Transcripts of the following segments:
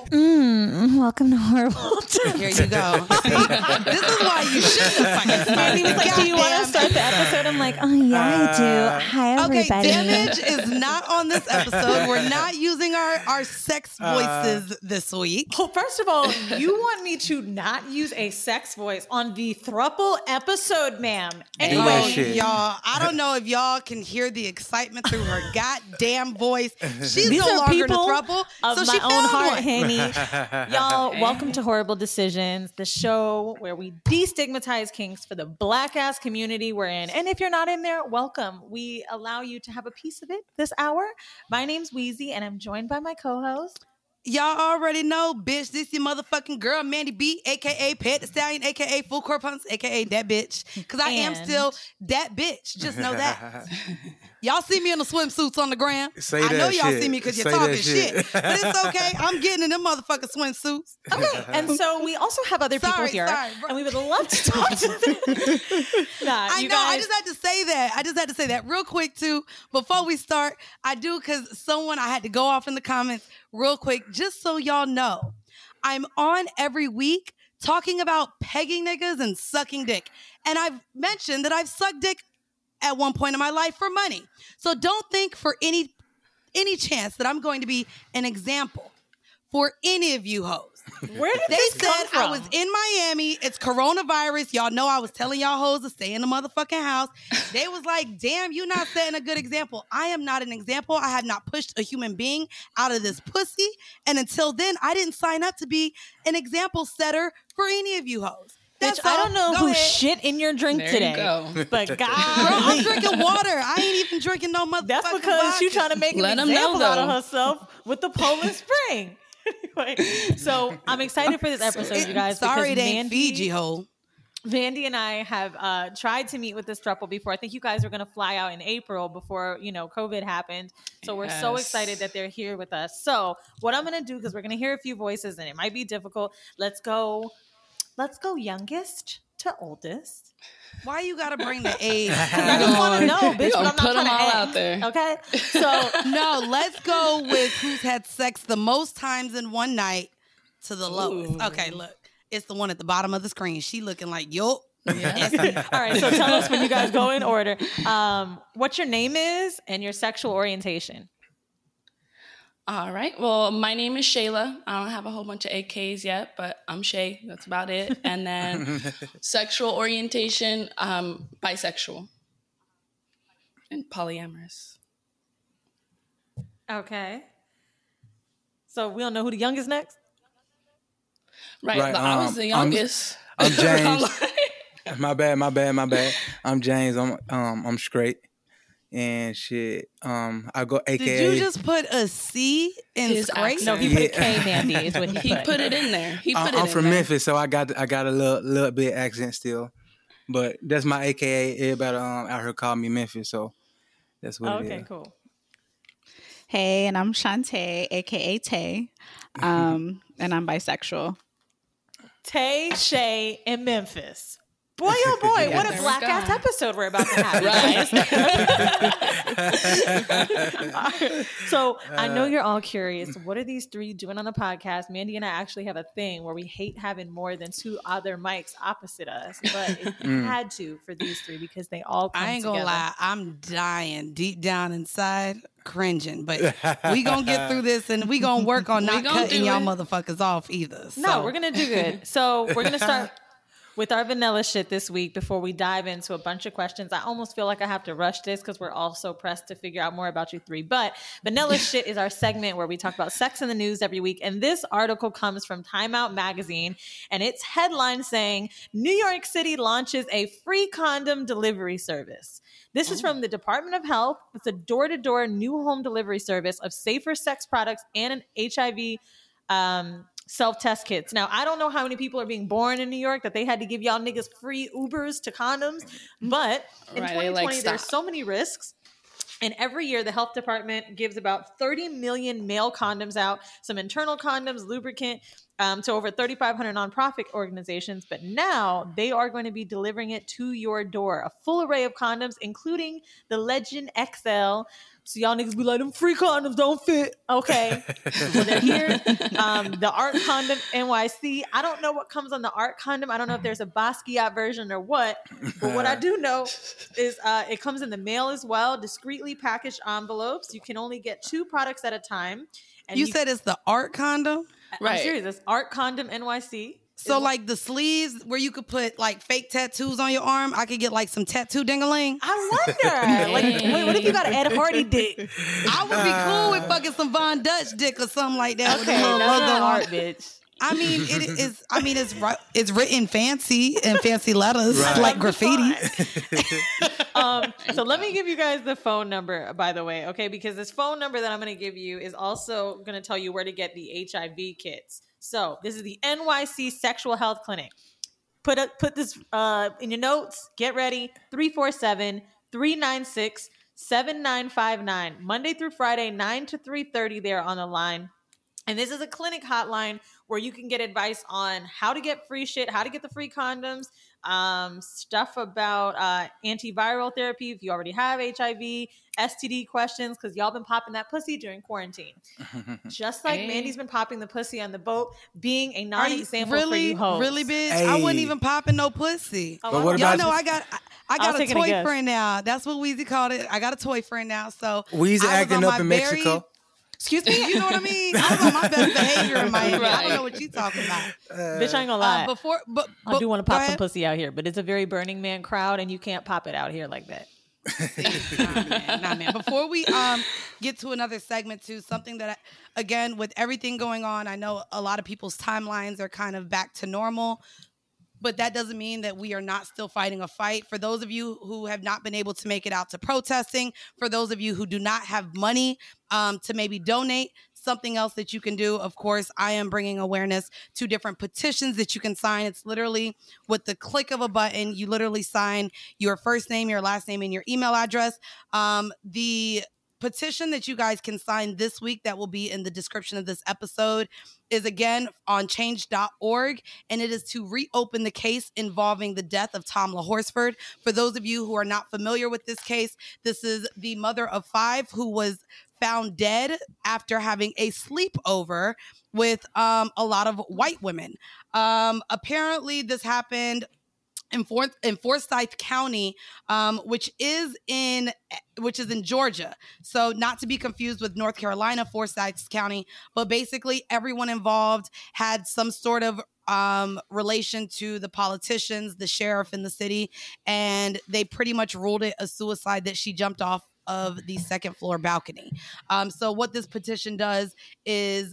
Welcome to Horrible. Here you go. This is why you shouldn't have fucking started. He was like, do you want to start the episode? I'm like, oh yeah, I do. Hi, everybody. Okay, damage is not on this episode. We're not using our sex voices this week. Well, first of all, you want me to not use a sex voice on the thruple episode, ma'am. Anyway, y'all, I don't know if y'all can hear the excitement through her goddamn voice. She's These no are longer in a people throuple, of so my she own found heart, one. Henny. Y'all, welcome to Horrible Decisions, the show where we destigmatize kinks for the black ass community we're in. And if you're not in there, welcome. We allow you to have a piece of it this hour. My name's Wheezy, and I'm joined by my co-host. Y'all already know, bitch, this your motherfucking girl, Mandy B, a.k.a. Pet the Stallion, a.k.a. Full Court Punks, a.k.a. that bitch. Because I am still that bitch. Just know that. Y'all see me in the swimsuits on the gram. I know y'all see me because you're talking shit. But it's okay. I'm getting in them motherfucking swimsuits. Okay, and so we also have other people here, and we would love to talk to them. I know, I just had to say that real quick, too. Before we start, I do because I had to go off in the comments real quick, just so y'all know. I'm on every week talking about pegging niggas and sucking dick. And I've mentioned that I've sucked dick at one point in my life for money. So don't think for any chance that I'm going to be an example for any of you hoes. Where did this come from? I was in Miami. It's coronavirus. Y'all know I was telling y'all hoes to stay in the motherfucking house. They was like, damn, you not setting a good example. I am not an example. I have not pushed a human being out of this pussy. And until then, I didn't sign up to be an example setter for any of you hoes. Bitch, I don't know who shit in your drink today. But God, girl, I'm drinking water. I ain't even drinking no motherfucking That's because she's trying to make an example out of herself with the Poland Spring. Anyway, so I'm excited for this episode, you guys. Sorry, it ain't Fiji hole. Vandy and I have tried to meet with this throuple before. I think you guys were going to fly out in April before, COVID happened. So we're so excited that they're here with us. So what I'm going to do, because we're going to hear a few voices and it might be difficult. Let's go youngest to oldest. Why you gotta bring the age? I just want to know, bitch. But I'm not put them trying all to out there. Okay, so no, let's go with who's had sex the most times in one night to the lowest. Okay, look, it's the one at the bottom of the screen. She looking like yo. Yeah. All right, so tell us when you guys go in order. What your name is and your sexual orientation. All right. Well, my name is Shayla. I don't have a whole bunch of AKs yet, but I'm Shay. That's about it. And then sexual orientation, bisexual and polyamorous. Okay. So we don't know who the youngest next? Right. I was the youngest. I'm James. My bad. I'm James. I'm straight. And shit, I go AKA. Did you just put a C in straight? No, he put a K, Mandy, is what he put it in there. I'm from Memphis, so I got a little bit accent still, but that's my AKA. Everybody out here call me Memphis, so that's what it is. Okay, cool. Hey, and I'm Shantae, aka Tay, and I'm bisexual. Tay, Shay, and Memphis. Boy, oh boy, what a black ass episode we're about to have, guys. So I know you're all curious. What are these three doing on the podcast? Mandy and I actually have a thing where we hate having more than two other mics opposite us, but it had to for these three because they all come I ain't gonna lie, I'm dying deep down inside, cringing, but we gonna get through this and we gonna work on not cutting y'all motherfuckers off either. So. No, we're gonna do good. So we're gonna start with our vanilla shit this week before we dive into a bunch of questions. I almost feel like I have to rush this because we're all so pressed to figure out more about you three. But vanilla shit is our segment where we talk about sex in the news every week. And this article comes from Time Out Magazine. And its headline saying, New York City launches a free condom delivery service. This is from the Department of Health. It's a door-to-door new home delivery service of safer sex products and an HIV self-test kits. Now, I don't know how many people are being born in New York that they had to give y'all niggas free Ubers to condoms, but in 2020, there's so many risks. And every year, the health department gives about 30 million male condoms out, some internal condoms, lubricant, to over 3,500 nonprofit organizations. But now they are going to be delivering it to your door. A full array of condoms, including the Legend XL, So y'all niggas be like, them free condoms don't fit. Okay. Well, they're here. The Art Condom NYC. I don't know what comes on the Art Condom. I don't know if there's a Basquiat version or what. But what I do know is it comes in the mail as well, discreetly packaged envelopes. You can only get 2 products at a time. And you said it's the Art Condom? Right. I'm serious. It's Art Condom NYC. So like the sleeves where you could put like fake tattoos on your arm, I could get like some tattoo ding-a-ling. I wonder. Like, wait, what if you got an Ed Hardy dick? I would be cool with fucking some Von Dutch dick or something like that. Okay, with a little that's logo not on art, it. bitch. I mean, it is. I mean, it's written fancy in fancy letters, Right. like graffiti. So let me give you guys the phone number, by the way, okay? Because this phone number that I'm going to give you is also going to tell you where to get the HIV kits. So this is the NYC Sexual Health Clinic. Put this in your notes. Get ready. 347-396-7959. Monday through Friday, 9 to 3:30. They're on the line. And this is a clinic hotline where you can get advice on how to get free shit, how to get the free condoms, stuff about antiviral therapy if you already have HIV, STD questions, because y'all been popping that pussy during quarantine. Just like Mandy's been popping the pussy on the boat, being a non-example for you hoes. Really, bitch? Hey. I wasn't even popping no pussy. Oh, But what Y'all about know I got a taking a toy guess. friend now. That's what Weezy called it. I got a toy friend now. So Weezy I was acting on up my in very- Mexico? Excuse me, you know what I mean? I was on my best behavior in Miami. I don't know what you talking about. Bitch, I ain't gonna lie. I do want to go pop some ahead. pussy out here, but it's a very Burning Man crowd, and you can't pop it out here like that. Nah, man. Before we get to another segment too, something that again, with everything going on, I know a lot of people's timelines are kind of back to normal. But that doesn't mean that we are not still fighting a fight. For those of you who have not been able to make it out to protesting, for those of you who do not have money to maybe donate, something else that you can do, of course, I am bringing awareness to different petitions that you can sign. It's literally with the click of a button, you literally sign your first name, your last name, and your email address. The petition that you guys can sign this week that will be in the description of this episode is again on change.org, and it is to reopen the case involving the death of Tamla Horsford. For those of you who are not familiar with this case, this is the mother of 5 who was found dead after having a sleepover with a lot of white women. Apparently this happened in Forsyth County, which is in Georgia. So not to be confused with North Carolina, Forsyth County, but basically everyone involved had some sort of relation to the politicians, the sheriff in the city, and they pretty much ruled it a suicide that she jumped off of the second floor balcony. So what this petition does is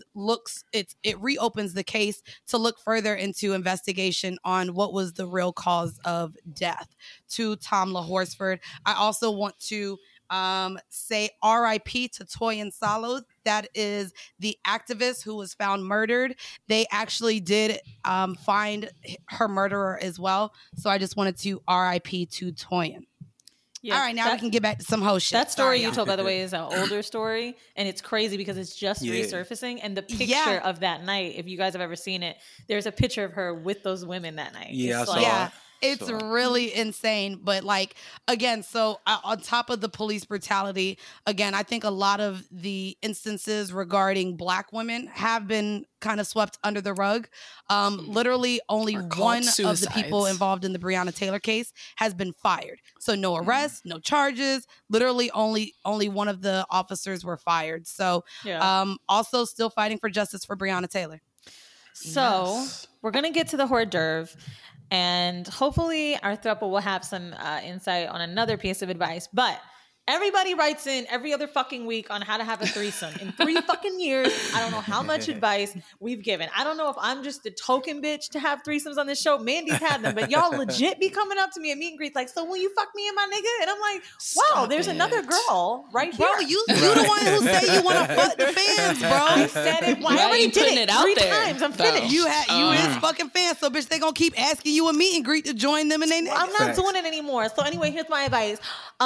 it reopens the case to look further into investigation on what was the real cause of death to Tamla Horsford. I also want to say RIP to Toyin Salo. That is the activist who was found murdered. They actually did find her murderer as well. So I just wanted to RIP to Toyin. Yeah, all right, now we can get back to some host shit. That story Sorry, you told, by the way, is an older story, and it's crazy because it's just resurfacing. And the picture of that night, if you guys have ever seen it, there's a picture of her with those women that night. Yeah, It's I like, saw it. It's really insane. But like, again, so on top of the police brutality, again, I think a lot of the instances regarding Black women have been kind of swept under the rug. Literally only one of the people involved in the Breonna Taylor case has been fired. So no arrests, no charges. Literally only one of the officers were fired. So also still fighting for justice for Breonna Taylor. So we're going to get to the hors d'oeuvre. And hopefully our throuple will have some insight on another piece of advice. But everybody writes in every other fucking week on how to have a threesome. In 3 fucking years, I don't know how much advice we've given. I don't know if I'm just the token bitch to have threesomes on this show. Mandy's had them, but y'all legit be coming up to me at meet and greets like, so will you fuck me and my nigga? And I'm like, wow, there's another girl right here. Bro, you the one who say you want to fuck the fans, bro. I said it. I already did it out 3 there, times. I'm finished. You is fucking fans, so bitch, they gonna keep asking you a meet and greet to join them, and they. I'm not doing it anymore. So anyway, here's my advice.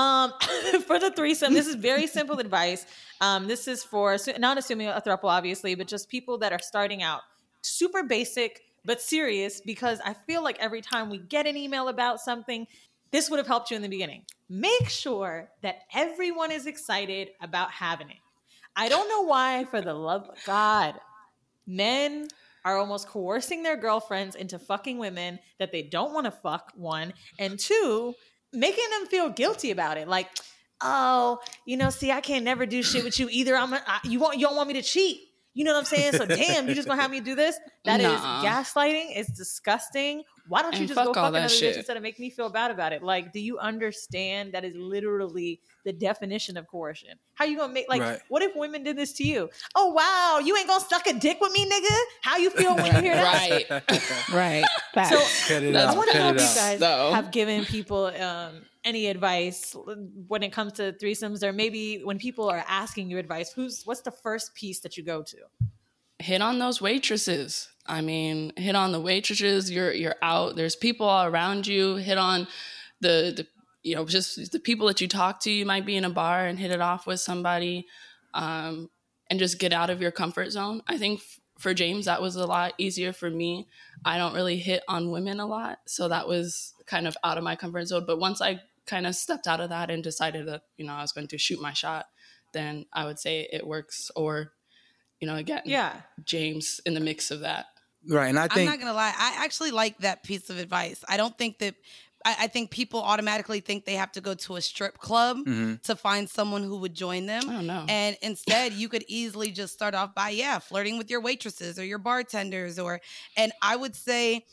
For the threesome, this is very simple advice. This is for not assuming a throuple, obviously, but just people that are starting out. Super basic, but serious, because I feel like every time we get an email about something, this would have helped you in the beginning. Make sure that everyone is excited about having it. I don't know why, for the love of God, men are almost coercing their girlfriends into fucking women that they don't want to fuck, one, and two, making them feel guilty about it. Like, oh, see, I can't never do shit with you either. You don't want me to cheat. You know what I'm saying? So damn, you just gonna have me do this? That is gaslighting. It's disgusting. Why don't you just go fuck another bitch instead of make me feel bad about it? Like, do you understand that is literally the definition of coercion? How you gonna make, like, what if women did this to you? Oh, wow, you ain't gonna suck a dick with me, nigga? How you feel when you hear that? Right. So I want to know if you guys have given people any advice when it comes to threesomes, or maybe when people are asking you advice, what's the first piece that you go to? Hit on those waitresses. I mean, hit on the waitresses. You're out. There's people all around you. Hit on the just the people that you talk to. You might be in a bar and hit it off with somebody, and just get out of your comfort zone. I think for James, that was a lot easier for me. I don't really hit on women a lot, so that was kind of out of my comfort zone. But once I kind of stepped out of that and decided that, I was going to shoot my shot, then I would say it works. Or, again, James in the mix of that. Right. And I'm not going to lie. I actually like that piece of advice. I don't think that, I think people automatically think they have to go to a strip club to find someone who would join them. I don't know. And instead, you could easily just start off by, flirting with your waitresses or your bartenders, and I would say,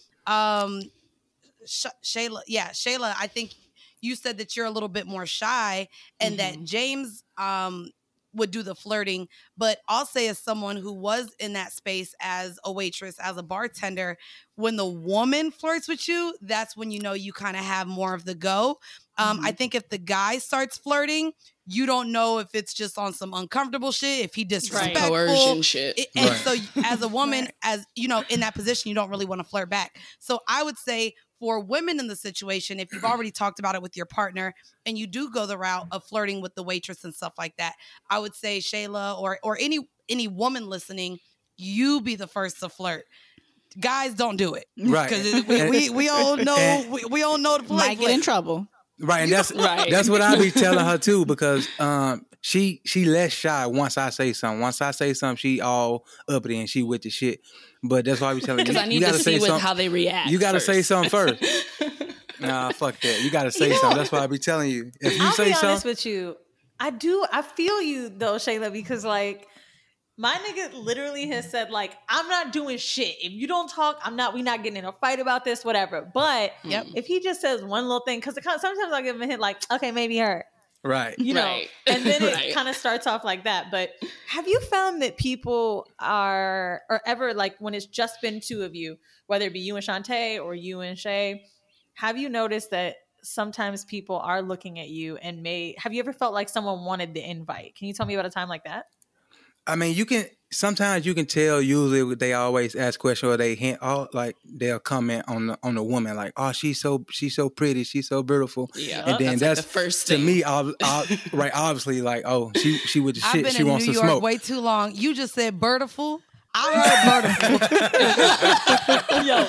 Shayla, I think you said that you're a little bit more shy and that James would do the flirting. But I'll say, as someone who was in that space as a waitress, as a bartender, when the woman flirts with you, that's when you kind of have more of the go. I think if the guy starts flirting, you don't know if it's just on some uncomfortable shit, if he disrespectful. Coercion shit. And so as a woman, as in that position, you don't really want to flirt back. So I would say, for women in the situation, if you've already talked about it with your partner and you do go the route of flirting with the waitress and stuff like that, I would say, Shayla, or any woman listening, you be the first to flirt. Guys, don't do it, right? Because we all know we all know the play. Might get in trouble, right? And that's what I be telling her too, because she less shy once I say something. Once I say something, she all uppity and she with the shit. But that's why we telling you. Because I need to see how they react. You got to say something first. Nah, fuck that. You got to say something. That's why I be telling you. If you I'll say be honest something with you, I feel you though, Shayla, because like my nigga literally has said, like, I'm not doing shit. If you don't talk, we not getting in a fight about this, whatever. But if he just says one little thing, because sometimes I'll give him a hint, like, okay, maybe her. Right. And then it kind of starts off like that. But have you found that people are, or ever, like, when it's just been two of you, whether it be you and Shantae or you and Shay, have you noticed that sometimes people are looking at you and have you ever felt like someone wanted the invite? Can you tell me about a time like that? I mean, sometimes you can tell. Usually, they always ask questions or they hint. Like they'll comment on the woman, like, "Oh, she's so pretty, she's so beautiful." Yeah, and then that's like the first to thing. me. Right, obviously, like, oh, she with the shit. I've been She in wants New to York smoke. way too long. You just said "birdiful." I heard "birdiful." Yo,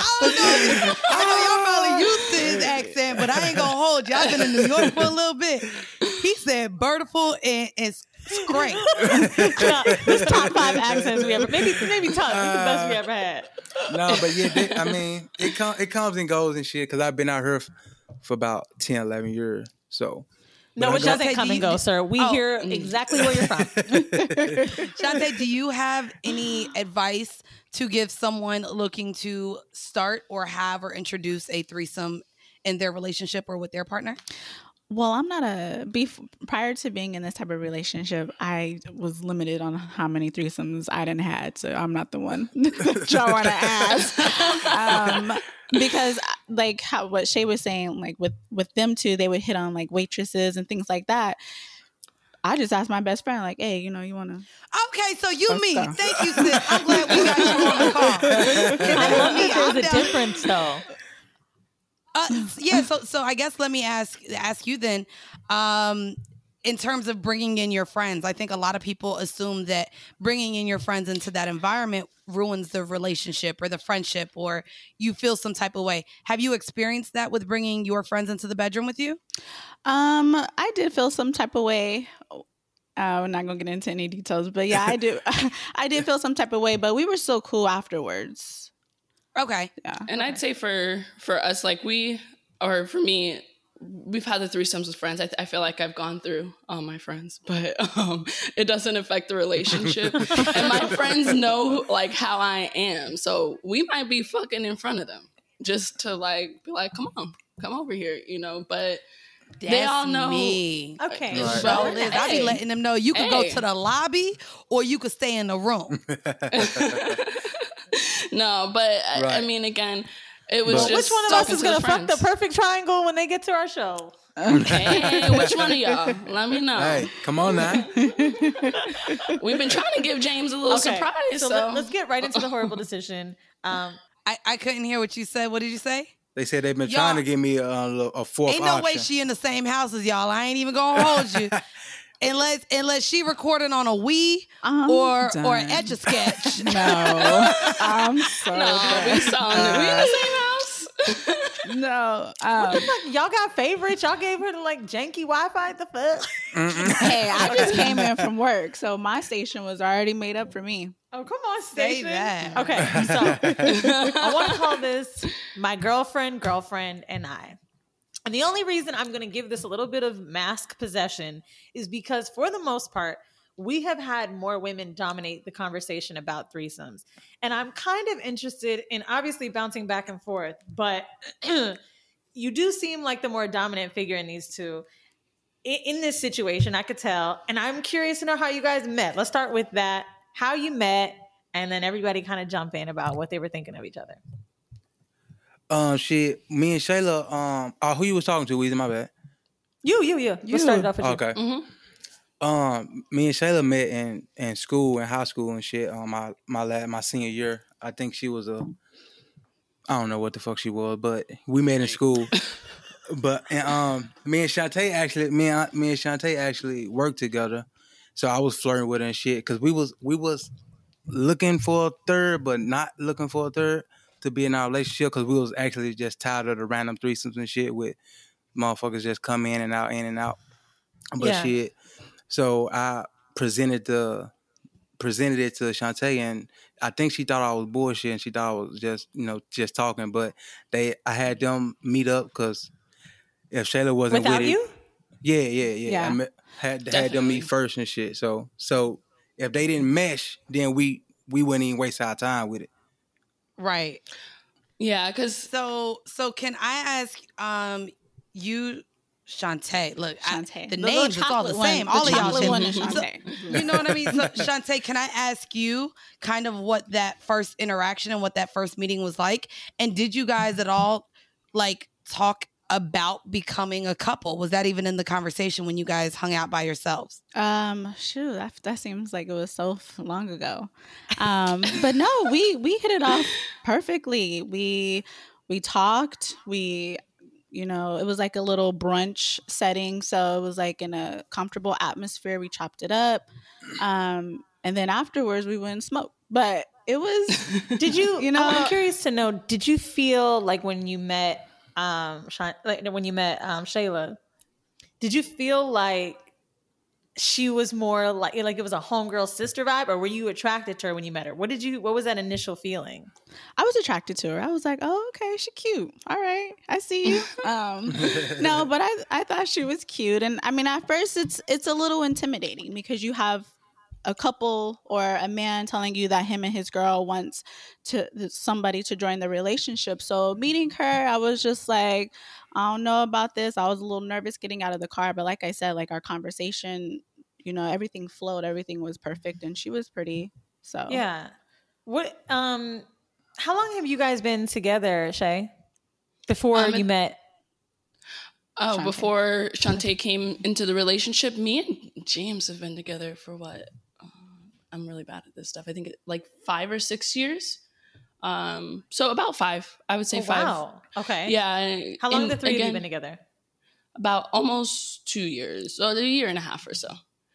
I know y'all probably used to his accent, but I ain't gonna hold you. I've been in New York for a little bit. He said "birdiful" and it's great. This top 5 accents we ever, maybe top. This is the best we ever had. No, but yeah, I mean, it comes and goes and shit. Because I've been out here for about 10, 11 years. So. No, it doesn't come and go, sir. We hear exactly where you're from. Shantae, do you have any advice to give someone looking to start or have or introduce a threesome in their relationship or with their partner? Well, I'm not prior to being in this type of relationship, I was limited on how many threesomes I didn't had. So I'm not the one that y'all want to ask. Because like what Shay was saying, like with them two, they would hit on like waitresses and things like that. I just asked my best friend, like, hey, you want to... Okay, so you me. Thank you, sis. I'm glad we got you on the call. I love that there's a difference, though. So I guess let me ask you then. in terms of bringing in your friends, I think a lot of people assume that bringing in your friends into that environment ruins the relationship or the friendship, or you feel some type of way. Have you experienced that with bringing your friends into the bedroom with you? I did feel some type of way. I'm not gonna get into any details, but yeah, I do. I did feel some type of way, but we were still cool afterwards. Okay. Yeah. And I'd say for us, like for me, we've had the threesomes with friends. I feel like I've gone through all my friends, but it doesn't affect the relationship. And my friends know like how I am, so we might be fucking in front of them just to like be like, come over here, you know. But they all know me. Okay. Right. So Liz, I be letting them know you could go to the lobby or you could stay in the room. No, but Right. I mean, again, it was just Which one of us is going gonna fuck the perfect triangle when they get to our show? Hey, which one of y'all? Let me know. Hey, come on now. We've been trying to give James a little surprise. So, let's get right into the horrible decision. I couldn't hear what you said. What did you say? They said they've been Y'all- trying to give me a fourth Ain't no way option. she in the same house as y'all. I ain't even gonna hold you. Unless she recording on a Wii or done. Etch a Sketch. No, I'm so no, done. we saw it. We in the same house. No. Y'all got favorites? Y'all gave her the like janky Wi-Fi? The fuck? Hey, I just came in from work, so my station was already made up for me. Oh, come on, Say station. that. Okay, so I want to call this my girlfriend, and I. And the only reason I'm going to give this a little bit of mask possession is because for the most part, we have had more women dominate the conversation about threesomes. And I'm kind of interested in obviously bouncing back and forth, but you do seem like the more dominant figure in these two. In this situation, I could tell. And I'm curious to know how you guys met. Let's start with that. How you met, and then everybody kind of jump in about what they were thinking of each other. Me and Shayla, who you was talking to, Weezy, my bad. You. Let's start it off with you. Okay. Mm-hmm. Me and Shayla met in school, in high school and shit. My senior year. I think she was I don't know what the fuck she was, but we met in school. But me and Shantae actually worked together. So I was flirting with her and shit because we was looking for a third, but not looking for a third to be in our relationship because we was actually just tired of the random threesomes and shit with motherfuckers just come in and out. But shit, so I presented it to Shantae, and I think she thought I was bullshit and she thought I was just talking. But I had them meet up because if Shayla wasn't Without with you? it, yeah. I had them meet first and shit. So if they didn't mesh, then we wouldn't even waste our time with it. Right. Yeah, because So can I ask you, Shantae? Look, Shantae. the The names is all the same. All of y'all chocolate shit. one is So- Shantae. you know what I mean? So, Shantae, can I ask you kind of what that first interaction and what that first meeting was like? And did you guys at all like talk about becoming a couple? Was that even in the conversation when you guys hung out by yourselves? Shoot, that seems like it was so long ago. But no, we hit it off perfectly. We talked. It was like a little brunch setting, so it was like in a comfortable atmosphere. We chopped it up, and then afterwards we went and smoked. But it was. Did you? I'm curious to know. Did you feel like when you met Shayla, did you feel like she was more like it was a homegirl sister vibe, or were you attracted to her when you met her? What was that initial feeling? I was attracted to her. I was like, oh, okay, she's cute. All right, I see you. No, but I thought she was cute. And I mean, at first it's a little intimidating because you have a couple or a man telling you that him and his girl wants somebody to join the relationship. So meeting her, I was just like, I don't know about this. I was a little nervous getting out of the car, but like I said, like our conversation, everything flowed, everything was perfect, and she was pretty. So yeah. What? How long have you guys been together, Shay? Before you met? Oh, Shantae. before Shantae came into the relationship, me and James have been together for what? I'm really bad at this stuff. I think like 5 or 6 years. So about 5, I would say 5. Wow. Okay. Yeah. How long have the three of you been together? about almost 2 years, so a year and a half or so.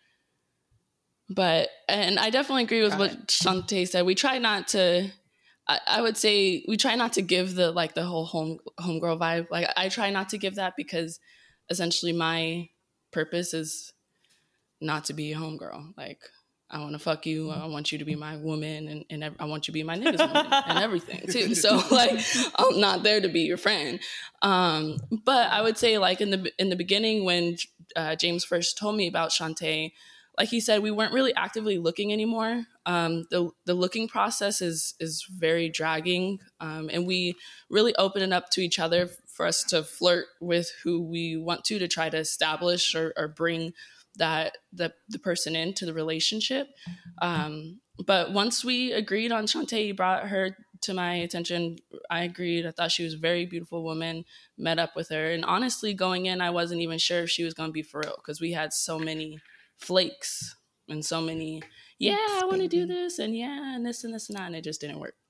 But, and I definitely agree with what Shantae said. We try not to, I would say we try not to give the whole homegirl vibe. Like, I try not to give that, because essentially my purpose is not to be a homegirl. Like, I want to fuck you. I want you to be my woman, and I want you to be my nigga's woman and everything too. So like, I'm not there to be your friend. But I would say, like, in the beginning, when James first told me about Shantae, like he said, we weren't really actively looking anymore. The looking process is very dragging, and we really open it up to each other for us to flirt with who we want to try to establish or bring that the person into the relationship. But once we agreed on Shantae, he brought her to my attention. I agreed. I thought she was a very beautiful woman, met up with her. And honestly, going in, I wasn't even sure if she was going to be for real, because we had so many flakes and so many, I want to do this, and and this and this and that, and it just didn't work.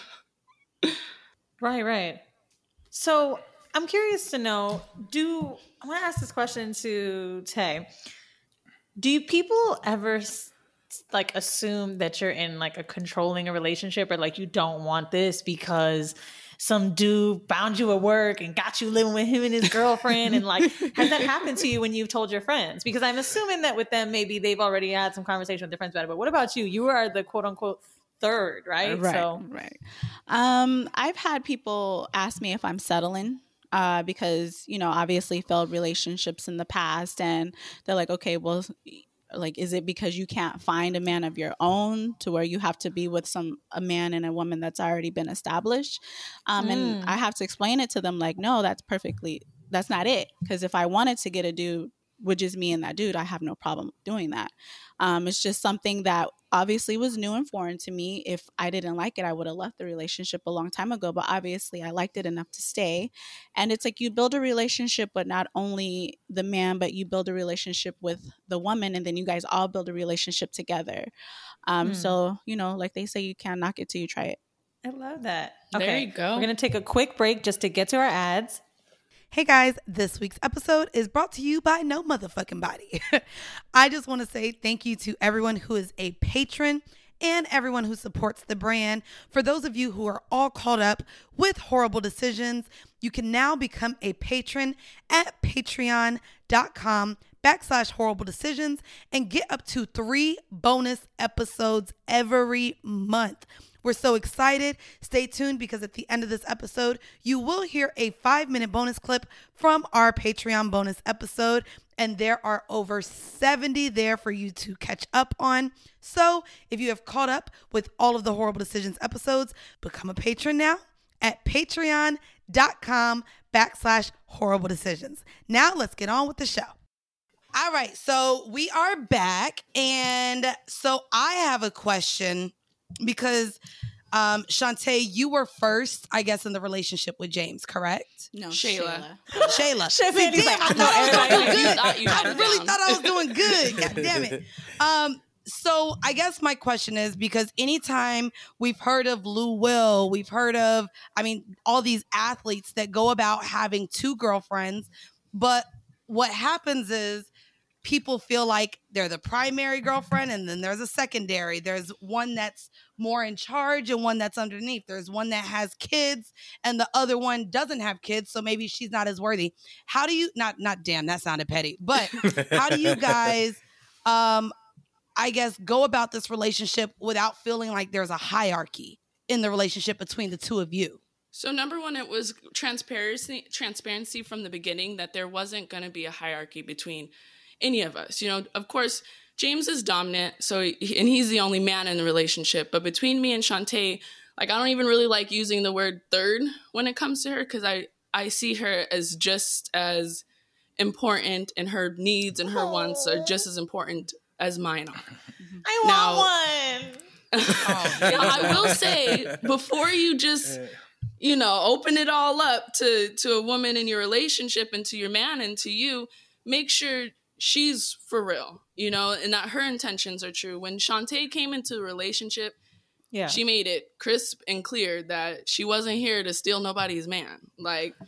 Right. So I'm curious to know, I want to ask this question to Tay. Do people ever like assume that you're in like a controlling a relationship, or like you don't want this because some dude found you at work and got you living with him and his girlfriend? And like, has that happened to you when you've told your friends? Because I'm assuming that with them, maybe they've already had some conversation with their friends about it. But what about you? You are the quote unquote third, right? Right. I've had people ask me if I'm settling. Because, obviously failed relationships in the past, and they're like, okay, well, like, is it because you can't find a man of your own to where you have to be with a man and a woman that's already been established? And I have to explain it to them, like, no, that's not it. Because if I wanted to get a dude with just me and that dude, I have no problem doing that. It's just something that obviously was new and foreign to me. If I didn't like it, I would have left the relationship a long time ago. But obviously I liked it enough to stay. And it's like you build a relationship with not only the man, but you build a relationship with the woman, and then you guys all build a relationship together. So, like they say, you can't knock it till you try it. I love that. Okay, there you go. We're going to take a quick break just to get to our ads. Hey guys, this week's episode is brought to you by No Motherfucking Body. I just want to say thank you to everyone who is a patron and everyone who supports the brand. For those of you who are all caught up with horrible decisions, you can now become a patron at patreon.com/horrible decisions and get up to 3 bonus episodes every month. We're so excited. Stay tuned, because at the end of this episode, you will hear a 5-minute bonus clip from our Patreon bonus episode. And there are over 70 there for you to catch up on. So if you have caught up with all of the Horrible Decisions episodes, become a patron now at patreon.com/horrible decisions. Now let's get on with the show. All right. So we are back. And so I have a question. Because Shantae, you were first, I guess, in the relationship with James, correct? No, Shayla. Shayla. See, damn, I thought I was doing good. I really thought I was doing good. God damn it. So I guess my question is, because anytime we've heard of Lou Will, we've heard of, all these athletes that go about having 2 girlfriends, but what happens is, people feel like they're the primary girlfriend, and then there's a secondary. There's one that's more in charge and one that's underneath. There's one that has kids and the other one doesn't have kids, so maybe she's not as worthy. How do you, not damn, that sounded petty, but how do you guys, I guess, go about this relationship without feeling like there's a hierarchy in the relationship between the two of you? So number one, it was transparency from the beginning, that there wasn't going to be a hierarchy between any of us. Of course, James is dominant, and he's the only man in the relationship. But between me and Shantae, like, I don't even really like using the word third when it comes to her, because I see her as just as important, and her needs and her wants are just as important as mine are. I want one. I will say, before you just open it all up to a woman in your relationship and to your man and to you, make sure she's for real, and that her intentions are true. When Shantae came into the relationship, she made it crisp and clear that she wasn't here to steal nobody's man. Like,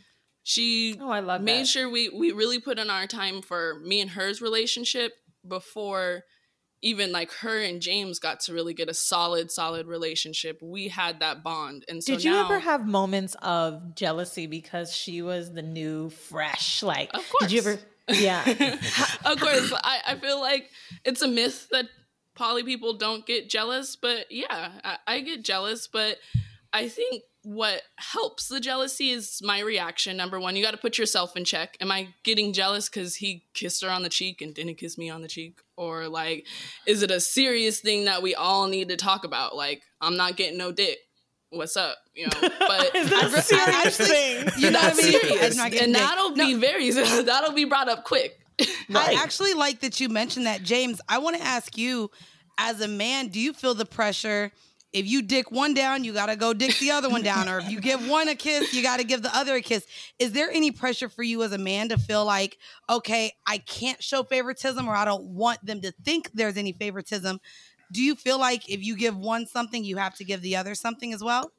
She I love made that. sure we really put in our time for me and her's relationship before even like her and James got to really get a solid relationship. We had that bond. And so did you ever have moments of jealousy because she was the new fresh? Like, of course. Did you ever? Yeah. Of course. I feel like it's a myth that poly people don't get jealous, but yeah, I get jealous, but I think what helps the jealousy is my reaction. Number one, you got to put yourself in check. Am I getting jealous because he kissed her on the cheek and didn't kiss me on the cheek? Or like, is it a serious thing that we all need to talk about? Like, I'm not getting no dick. What's up? You know, but a serious thing. You know what I mean? serious. Not getting And dick. that'll be brought up quick. I actually like that you mentioned that, James. I want to ask you, as a man, do you feel the pressure? If you dick one down, you got to go dick the other one down. Or if you give one a kiss, you got to give the other a kiss. Is there any pressure for you as a man to feel like, okay, I can't show favoritism, or I don't want them to think there's any favoritism? Do you feel like if you give one something, you have to give the other something as well?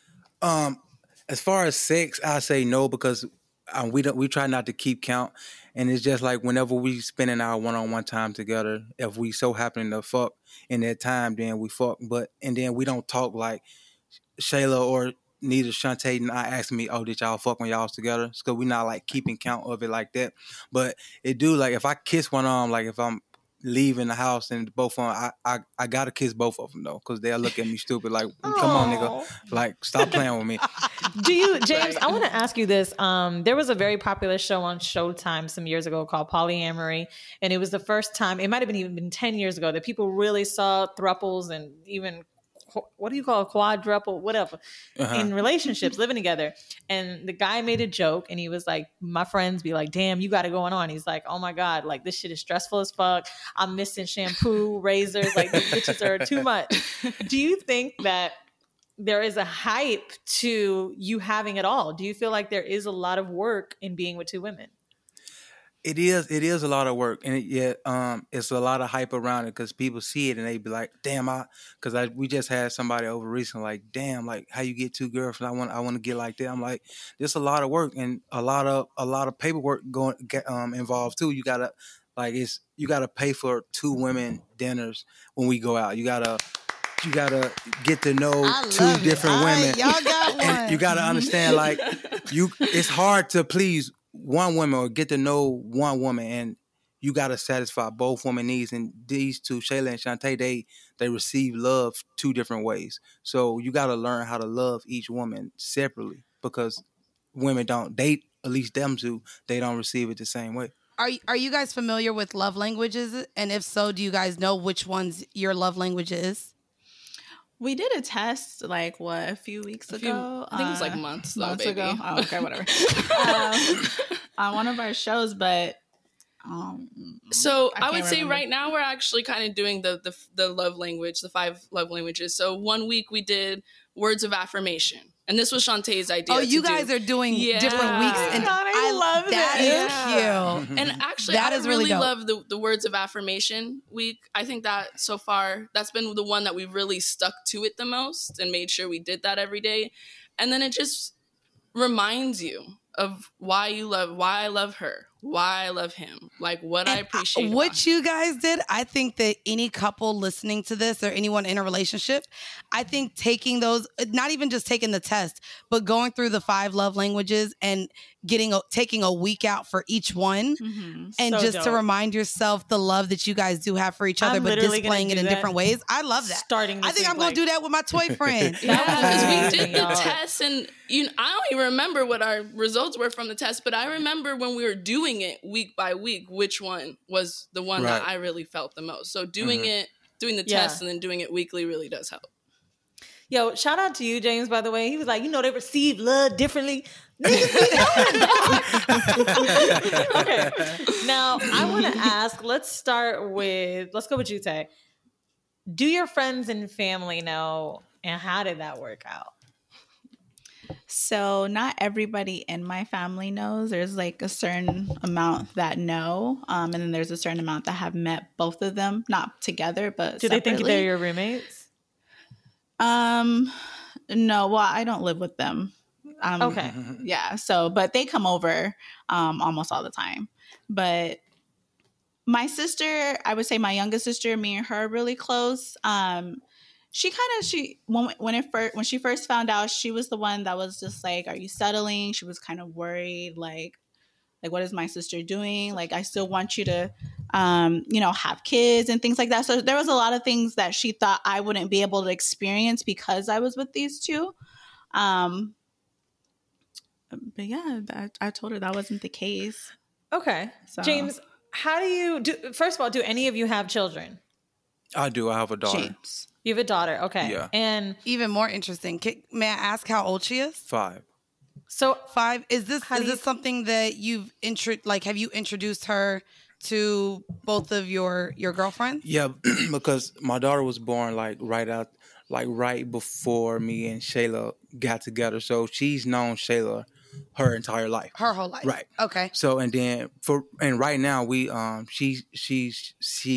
As far as sex, I say no, because we try not to keep count, and it's just like whenever we spending our one-on-one time together, if we so happen to fuck in that time, then we fuck. And then we don't talk like Shayla or neither Shantae and I asking me, oh, did y'all fuck when y'all was together? Because we're not like keeping count of it like that. But it do, like if I kiss one of them, like if I'm leaving the house and both of them, I gotta kiss both of them though, because they'll look at me stupid like, come on nigga, like stop playing with me. Do you, James, I want to ask you this. There was a very popular show on Showtime some years ago called Polyamory, and it was the first time, it might have been even been 10 years ago, that people really saw thruples and even, what do you call a quadruple, whatever, in relationships, living together. And the guy made a joke, and he was like, my friends be like, damn, you got it going on. He's like, oh my God, like this shit is stressful as fuck. I'm missing shampoo, razors, like these bitches are too much. Do you think that there is a hype to you having it all? Do you feel like there is a lot of work in being with two women? It is a lot of work, and it's a lot of hype around it because people see it and they be like, "Damn, we just had somebody over recently, like, damn, like how you get two girlfriends? I want to get like that." I'm like, there's a lot of work and a lot of paperwork involved too. You gotta pay for two women dinners when we go out. You gotta get to know two different women. Y'all got one. And you gotta understand, like, it's hard to please one woman or get to know one woman, and you got to satisfy both women needs. And these two, Shayla and Shantae, they receive love two different ways. So you got to learn how to love each woman separately, because women don't date, at least them two, they don't receive it the same way. Are you guys familiar with love languages? And if so, do you guys know which ones your love language is? We did a test like a few weeks ago. I think it was like months ago. Oh, okay, whatever. On one of our shows, but so I would say right now we're actually kind of doing the love language, the 5 love languages. So one week we did words of affirmation. And this was Shantae's idea. Oh, you guys are doing different weeks. And I love that. Is cute. And actually, I really love the words of affirmation week. I think that so far, that's been the one that we've really stuck to it the most and made sure we did that every day. And then it just reminds you of why I love her, why I love him, like what I appreciate. What you guys did, I think that any couple listening to this or anyone in a relationship, I think taking those, not even just taking the test, but going through the 5 love languages and taking a week out for each one, and so just dope. To remind yourself the love that you guys do have for each other, but displaying it in different ways. I love that. I think I'm going to do that with my toy friend. Yeah, because we did the test, and I don't even remember what our results were from the test, but I remember when we were doing it week by week, which one was the one that I really felt the most. So doing the test and then doing it weekly really does help. Yo, shout out to you, James, by the way. He was like, they receive love differently. Okay. Now, I want to ask, let's go with you, Tay. Do your friends and family know, and how did that work out? So not everybody in my family knows. There's like a certain amount that know, and then there's a certain amount that have met both of them, not together, but do separately. They think they're your roommates? No, well, I don't live with them. Okay. Yeah. So, but they come over almost all the time. But my sister, I would say my youngest sister, me and her are really close. When she first found out, she was the one that was just like, "Are you settling?" She was kind of worried, like what is my sister doing? Like, I still want you to, have kids and things like that. So there was a lot of things that she thought I wouldn't be able to experience because I was with these two. But yeah, I told her that wasn't the case. Okay. So. James, how do you first of all, do any of you have children? I do. I have a daughter. James. You have a daughter. Okay. Yeah. And Even more interesting. May I ask how old she is? 5. so 5. Is this How do you- something that you've have you introduced her to both of your girlfriends? Yeah, because my daughter was born right before me and Shayla got together. So she's known Shayla her entire life. Her whole life. Right. Okay. So and right now we she sees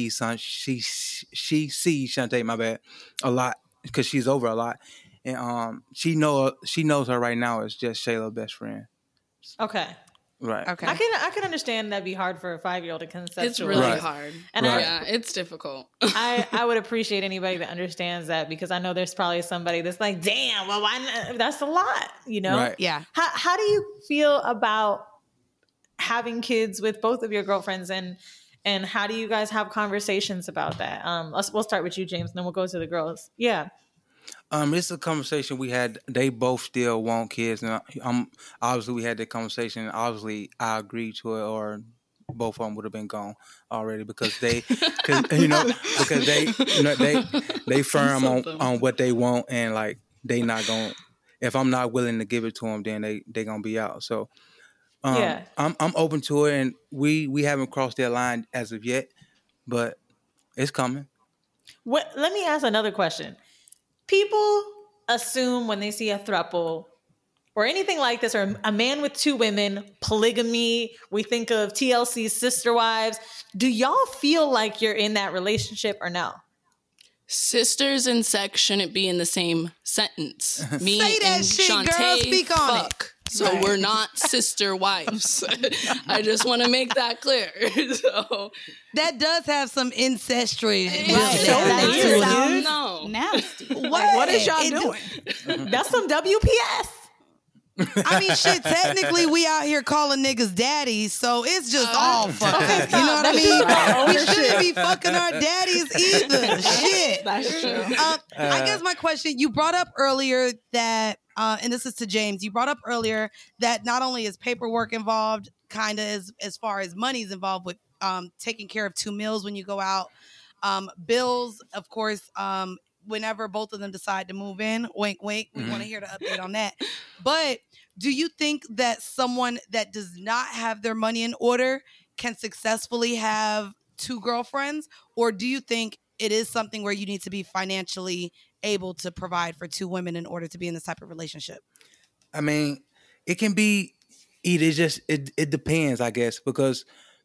Shantae, my bad, a lot because she's over a lot, and she knows her right now as just Shayla's best friend. okay. Right. Okay. I can understand that'd be hard for a 5-year-old to conceptualize. It's really Right. hard. And Right. Yeah, it's difficult. I would appreciate anybody that understands that, because I know there's probably somebody that's like, damn, well, why not? That's a lot, you know? Right. Yeah. How do you feel about having kids with both of your girlfriends, and how do you guys have conversations about that? We'll start with you, James, and then we'll go to the girls. Yeah. It's a conversation we had. They both still want kids, and obviously we had that conversation. And obviously, I agreed to it, or both of them would have been gone already because they firm on what they want, and like they not going. If I'm not willing to give it to them, then they gonna be out. So, Yeah. I'm open to it, and we haven't crossed that line as of yet, but it's coming. Let me ask another question. People assume when they see a throuple or anything like this, or a man with 2 women, polygamy, we think of TLC's Sister Wives. Do y'all feel like you're in that relationship or no? Sisters and sex shouldn't be in the same sentence. Me Say that and shit, girl. Shantae Speak on it. fuck. So we're not sister wives. I just want to make that clear. So That does have some ancestry. no. Nasty. What is y'all It do- doing? That's some WPS. I mean, shit, technically we out here calling niggas daddies, so it's just all fucked up. You know what I mean? We shouldn't be fucking our daddies either. Shit. That's true. I guess my question, you brought up earlier that, and this is to James, you brought up earlier that not only is paperwork involved, kind of as far as money's involved with taking care of 2 meals when you go out, bills, of course, whenever both of them decide to move in, wink, wink, we want to hear the update on that. But do you think that someone that does not have their money in order can successfully have 2 girlfriends? Or do you think it is something where you need to be financially able to provide for 2 women in order to be in this type of relationship? I mean, it can be either. It depends, I guess, because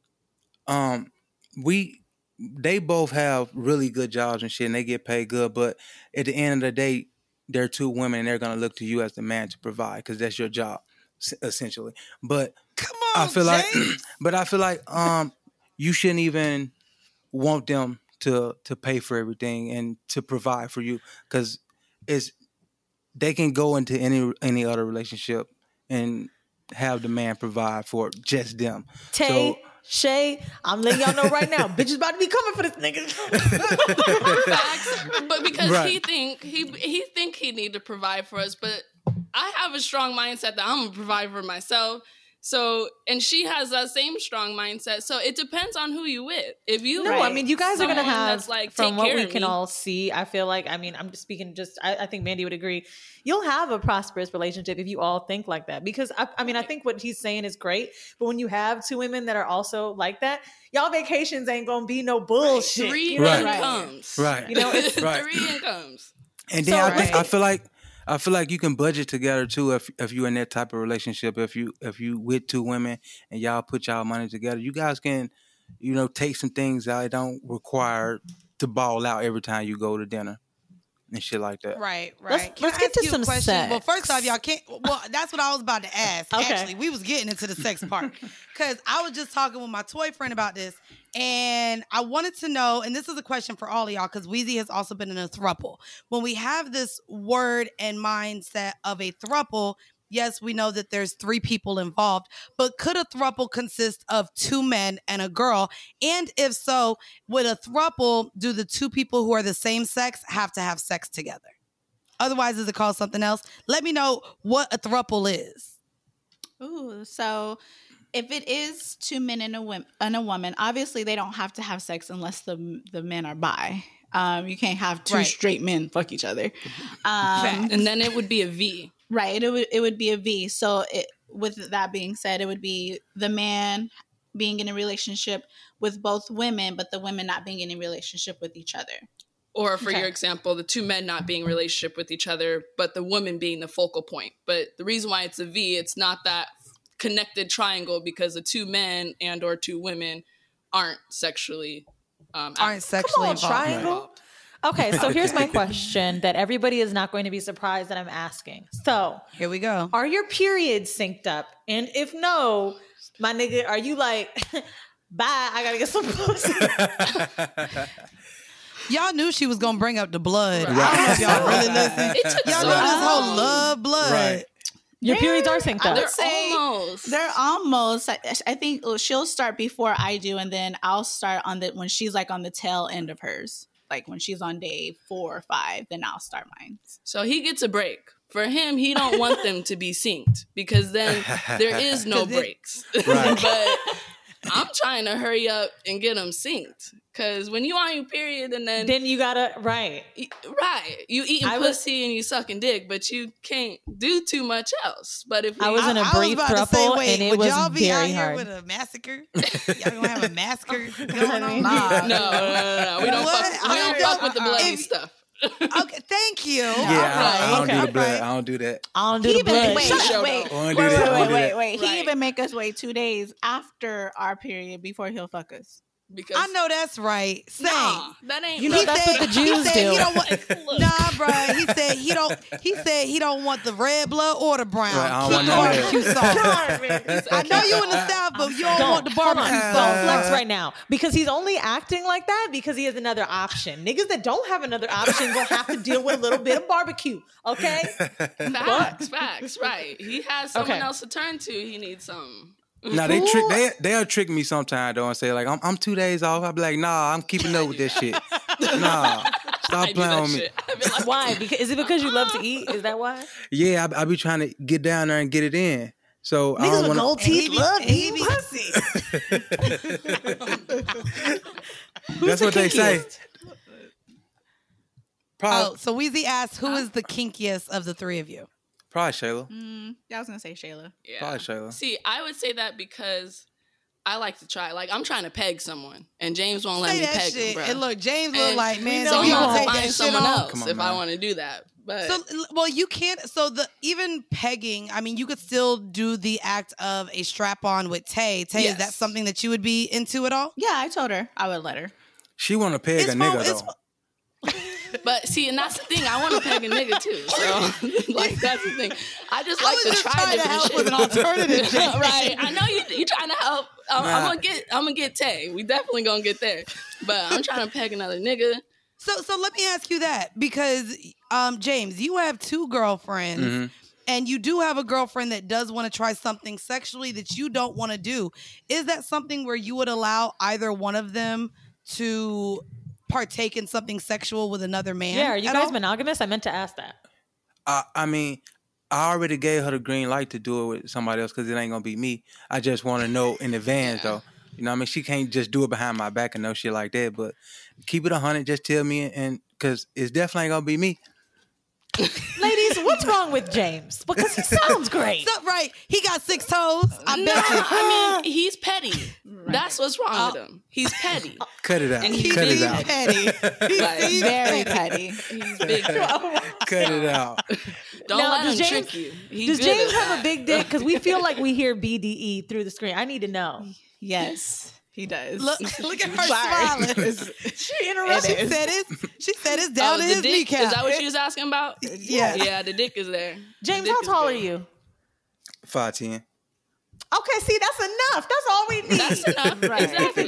they both have really good jobs and shit, and they get paid good. But at the end of the day, they're 2 women, and they're gonna look to you as the man to provide because that's your job, essentially. But Come on, I feel James. like, you shouldn't even want them to pay for everything and to provide for you, because they can go into any other relationship and have the man provide for just them. Tay, Shay, I'm letting y'all know right now, bitches about to be coming for this nigga. Facts. But because Right. he think he need to provide for us, but I have a strong mindset that I'm gonna provide for myself. So, and she has that same strong mindset. So it depends on who you with. If you, No, I mean, you guys are going to someone have, that's like, from take what care we of can me. all see, I feel like, I mean, I'm just speaking I think Mandy would agree. You'll have a prosperous relationship if you all think like that. Because, I think what he's saying is great. But when you have 2 women that are also like that, y'all vacations ain't going to be no bullshit. 3 you know? Right. incomes. Right. You know, it's Right. 3 incomes. And then I feel like you can budget together too if you're in that type of relationship. If you with 2 women and y'all put y'all money together, you guys can, take some things out. It don't require to ball out every time you go to dinner. and shit like that. Right. Let's Can I get ask to you a some question? sex. Well, first off, y'all can't. Well, that's what I was about to ask. Okay. Actually, we was getting into the sex part because I was just talking with my toy friend about this, and I wanted to know. And this is a question for all of y'all because Weezy has also been in a throuple. When we have this word and mindset of a throuple, yes, we know that there's 3 people involved, but could a throuple consist of 2 men and a girl? And if so, would a throuple, do the 2 people who are the same sex have to have sex together? Otherwise, is it called something else? Let me know what a throuple is. Ooh, so if it is 2 men and a woman, obviously they don't have to have sex unless the men are bi. You can't have 2 straight men fuck each other. And then it would be a V. Right. It would be a V. So with that being said, it would be the man being in a relationship with both women, but the women not being in a relationship with each other. Or for your example, the 2 men not being in a relationship with each other, but the woman being the focal point. But the reason why it's a V, it's not that connected triangle because the 2 men and or 2 women aren't sexually involved. Triangle. Okay, so here's my question that everybody is not going to be surprised that I'm asking. So Here we go. are your periods synced up? And if no, my nigga, are you like, bye, I gotta get some pussy? Y'all knew she was gonna bring up the blood. Right. I don't know if y'all really listen. It took Y'all so know this long. whole love blood. Right. Your periods are synced up. They're say almost. They're almost. I think she'll start before I do, and then I'll start on when she's like on the tail end of hers. Like when she's on day 4 or 5, then I'll start mine. So he gets a break. For him, he don't want them to be synced because then there is no breaks. Right. But I'm trying to hurry up and get them synced because when you on your period and then you gotta, right. you eating pussy and you sucking dick, but you can't do too much else. But if I was in a I brief was about to say, throuple, wait, and it would was y'all be out very here hard. with a massacre? Y'all gonna have a massacre going on? Nah. no, we don't What? fuck with the bloody If- stuff. Okay, thank you. Yeah, I don't Okay. do the blood. I don't do that. I don't do the blood. Wait, Shut up. wait, I don't do that. I don't do that. wait. He Right. even make us wait 2 days after our period before he'll fuck us. Because I know that's right. Same. nah, that ain't You know, right. that's what the Jews he said do. He don't want, nah, bro. He said he don't want the red blood or the brown. Right, I don't Keep want the none of barbecue sauce. I know you in the South, but you don't want the Hold on. barbecue Don't sauce. flex right now because he's only acting like that because he has another option. Niggas that don't have another option gonna have to deal with a little bit of barbecue. Okay. Facts, right. He has someone Okay. else to turn to. He needs something. Nah, they'll trick me sometimes though and say like I'm 2 days off. I'll be like, nah, I'm keeping up with this shit. Nah, stop I do playing that with me. shit. I be like, Why? Because is it because you love to eat? Is that why? Yeah, I be trying to get down there and get it in. So I Niggas don't with want gold teeth love eating pussy. That's what they say. Probably, So Weezy asked, who is the kinkiest of the 3 of you? probably Shayla. I was gonna say Shayla. yeah. Probably Shayla. See, I would say that because I like to try. Like, I'm trying to peg someone, and James won't let Say me that peg shit. him, bro. And look, James look And like, man, so you he gonna gonna take find that shit someone off? else Come on, if I man. want to do that. But So, well, you can't. So even pegging, I mean, you could still do the act of a strap on with Tay. Tay, is that Yes. something that you would be into at all? Yeah, I told her I would let her. She want to peg a It's nigga fun- it's though. But see, and that's the thing. I want to peg a nigga too. So, like, that's the thing. I just like was to just try trying to different help shit. with an alternative. Right? I know you trying to help. I'm Nah. gonna get Tay. We definitely gonna get there. But I'm trying to peg another nigga. So let me ask you that because, James, you have 2 girlfriends. Mhm. And you do have a girlfriend that does want to try something sexually that you don't want to do. Is that something where you would allow either one of them to partake in something sexual with another man? Yeah, are you at guys all? monogamous? I meant to ask that. I mean, I already gave her the green light to do it with somebody else because it ain't gonna be me. I just want to know in advance though. You know what I mean? She can't just do it behind my back and no shit like that. But keep it 100. Just tell me, and because it's definitely ain't gonna be me. Ladies, what's wrong with James? Because he sounds great. So, right. He got 6 toes. I No, bet you. I mean, he's petty. That's what's wrong with him. He's petty. Cut it out. And Cut it He's out. petty. Like, He's Very petty. He's big. Cut it out. Don't Now, let him does James- trick you. He's Does good James at have a that. big dick? Because we feel like we hear BDE through the screen. I need to know. Yes. He does. Look at her Sorry. smiling. She interrupted. She said it's down to the his dick? kneecap. Is that what she was asking about? Yeah. Yeah, the dick is there. James, The dick how is tall are big. you? 5'10". Okay, see, that's enough. That's all we need. That's enough. Right. Exactly.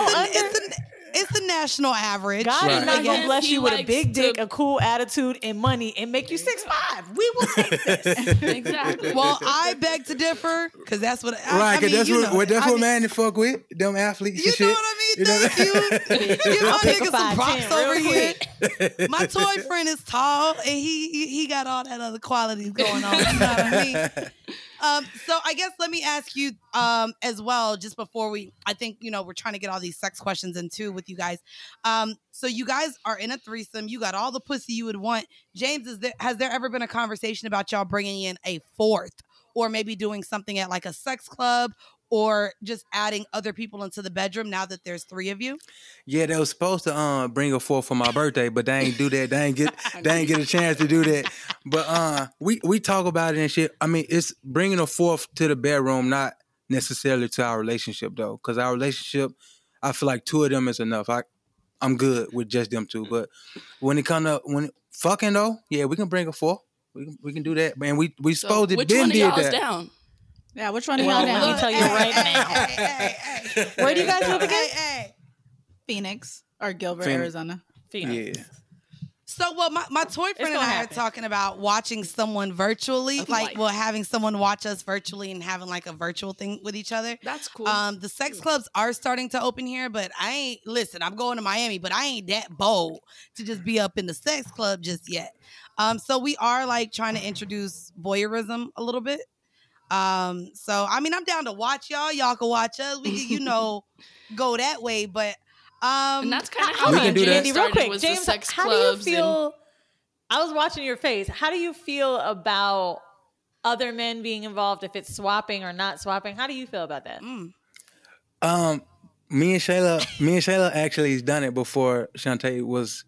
It's the national average. God Right. is not gonna Again, bless he you with a likes big dick, to- a cool attitude, and money, and make you 6'5". We will take this. Exactly. Well, I beg to differ because that's what Right, because that's what man to fuck with. Them athletes You and know shit. what I mean? You know Thank you. Give my I'll pick a nigga some 5'10" props real over here. quick. My toy friend is tall, and he got all that other qualities going on. You know what I mean? So I guess let me ask you as well, just before I think, we're trying to get all these sex questions in too with you guys. So you guys are in a threesome. You got all the pussy you would want. James, has there ever been a conversation about y'all bringing in a fourth, or maybe doing something at like a sex club, or just adding other people into the bedroom now that there's 3 of you? Yeah, they was supposed to bring a fourth for my birthday, but they ain't do that. They ain't get a chance to do that. But we talk about it and shit. I mean, it's bringing a fourth to the bedroom, not necessarily to our relationship though, because our relationship, I feel like 2 of them is enough. I'm good with just them 2. But when it come to fucking though, yeah, we can bring a fourth. We can do that, man. We So supposed to which been one of did y'all is that. down? Yeah, which one are Well, y'all let me down? tell you right now. Hey. Where do you guys live again? Hey. Phoenix or Gilbert, Phoenix. Arizona. Phoenix. Yeah. So, my toy friend and gonna I happen. are talking about watching someone virtually, having someone watch us virtually and having like a virtual thing with each other. That's cool. The sex clubs are starting to open here, but I'm going to Miami, but I ain't that bold to just be up in the sex club just yet. So we are like trying to introduce voyeurism a little bit. So I mean, I'm down to watch y'all. Y'all can watch us. We can, go that way, but and that's kind of Hold how We can on, do that. Andy, real quick. was James, the sex how do you clubs feel? I was watching your face. How do you feel about other men being involved, if it's swapping or not swapping? How do you feel about that? Me and Shayla actually has done it before Shantae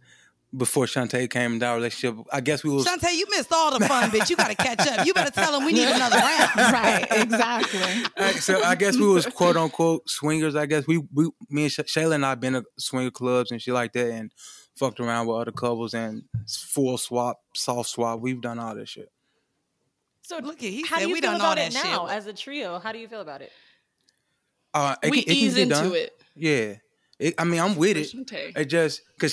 came into our relationship. I guess we was Shantae, you missed all the fun, bitch. You got to catch up. You better tell them we need another round. Right, exactly. so I guess we was quote unquote swingers. I guess me and Shayla and I been to swinger clubs and shit like that, and fucked around with other couples and full swap, soft swap. We've done all this shit. So Look at he how said do you we feel done all about it that now shit. as a trio? How do you feel about it? we ease get into done. it. Yeah, I'm with it. Shantae. It just because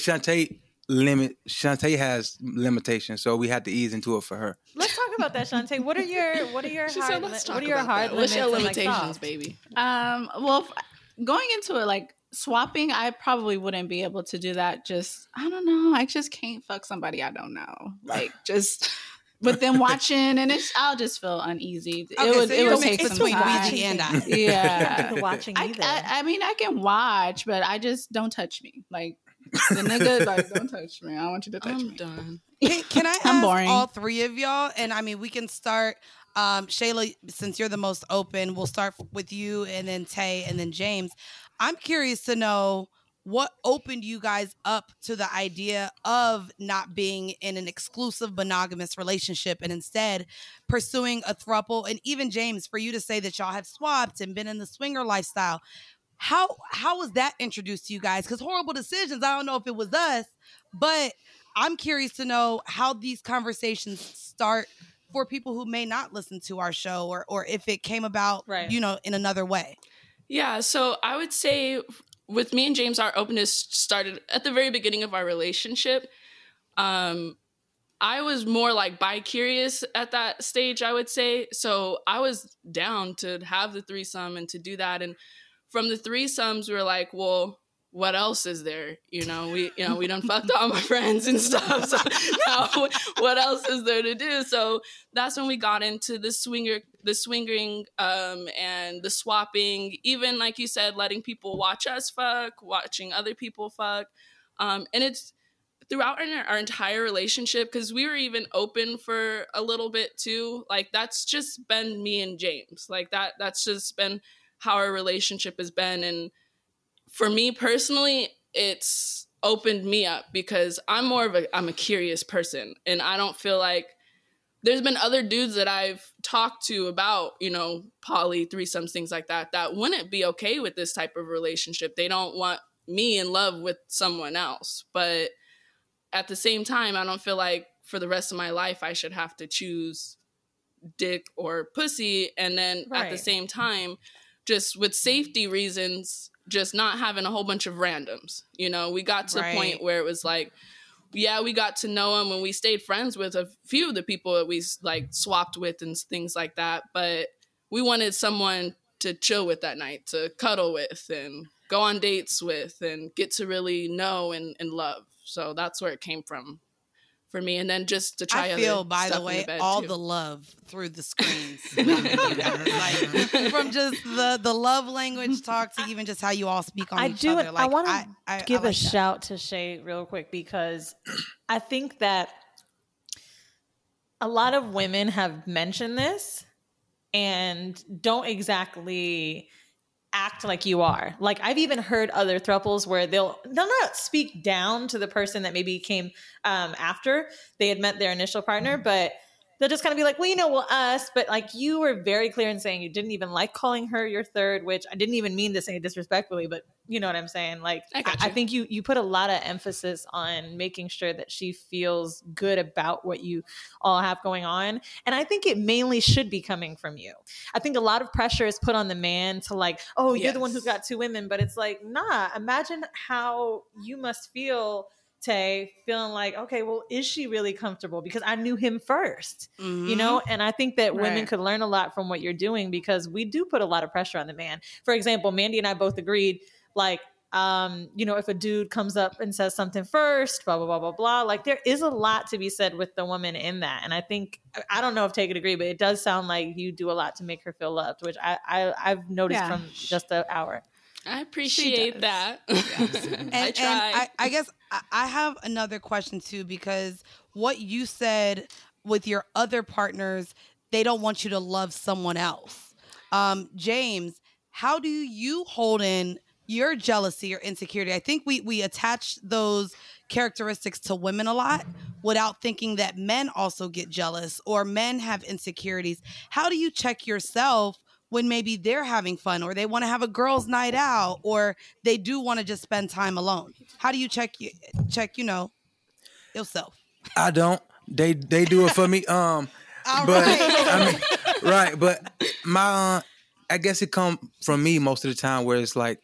Shantae has limitations, so we had to ease into it for her. Let's talk about that, Shantae. What are your She hard, said, "Let's talk what are your about hard that. What's your limits and, like, limitations, soft? baby?" Well, going into it, like swapping, I probably wouldn't be able to do that. I don't know. I just can't fuck somebody I don't know. Like just with them watching, and I'll just feel uneasy. Okay, it would take it's some between time. Ouija and I. Yeah. The watching either. I mean, I can watch, but I just don't touch me. Like the nigga, like don't touch me. I don't want you to touch I'm me. done. Can I I'm ask boring. all 3 of y'all? And I mean, we can start. Shayla, since you're the most open, we'll start with you, and then Tay, and then James. I'm curious to know what opened you guys up to the idea of not being in an exclusive monogamous relationship and instead pursuing a throuple. And even James, for you to say that y'all have swapped and been in the swinger lifestyle, how was that introduced to you guys? Because Horrible Decisions, I don't know if it was us, but I'm curious to know how these conversations start for people who may not listen to our show, or if it came about, Right. in another way. Yeah, so I would say with me and James, our openness started at the very beginning of our relationship. I was more like bi-curious at that stage, I would say. So I was down to have the threesome and to do that. And from the threesomes, we were like, well, what else is there? We done fucked all my friends and stuff. So now what else is there to do? So that's when we got into the swinging, and the swapping, even like you said, letting people watch us fuck, watching other people fuck. And it's throughout our entire relationship, because we were even open for a little bit too. Like that's just been me and James. Like that's just been how our relationship has been. And for me personally, it's opened me up because I'm a curious person, and I don't feel like there's been other dudes that I've talked to about, you know, poly, threesomes, things like that, that wouldn't be okay with this type of relationship. They don't want me in love with someone else. But at the same time, I don't feel like for the rest of my life I should have to choose dick or pussy. And then at the same time, just with safety reasons, just not having a whole bunch of randoms. You know, we got to a point where it was like, yeah, we got to know them and we stayed friends with a few of the people that we like swapped with and things like that. But we wanted someone to chill with that night, to cuddle with and go on dates with and get to really know and love. So that's where it came from for me. And then just to try I feel, other by stuff the way, in the bed all too. the love through the screens. Like, from just the love language talk to even just how you all speak on each other. Like, I want to give like a shout to Shay real quick, because I think that a lot of women have mentioned this and don't exactly act like you are. Like, I've even heard other thruples where they'll not speak down to the person that maybe came after they had met their initial partner, but they'll just kind of be like, well, you know, well, us. But like, you were very clear in saying you didn't even like calling her your third, which I didn't even mean to say disrespectfully, but you know what I'm saying? Like, I think you put a lot of emphasis on making sure that she feels good about what you all have going on. And I think it mainly should be coming from you. I think a lot of pressure is put on the man to like, oh, you're the one who's got two women. But it's like, nah, imagine how you must feel, Tay, feeling like, okay, well, is she really comfortable? Because I knew him first, you know? And I think that women could learn a lot from what you're doing, because we do put a lot of pressure on the man. For example, Mandy and I both agreed, like, you know, if a dude comes up and says something first, blah, blah, blah, blah, blah, like there is a lot to be said with the woman in that. And I think, I don't know if Tay could agree, but it does sound like you do a lot to make her feel loved, which I've noticed from just an hour. I appreciate that. And I try. And I guess I have another question too, because what you said with your other partners, they don't want you to love someone else. James, how do you hold in your jealousy or insecurity? I think we attach those characteristics to women a lot without thinking that men also get jealous or men have insecurities. How do you check yourself when maybe they're having fun or they want to have a girls' night out or they do want to just spend time alone? How do you check, you know, yourself? I don't. They do it for me. But I mean, right. But my, I guess it come from me most of the time, where it's like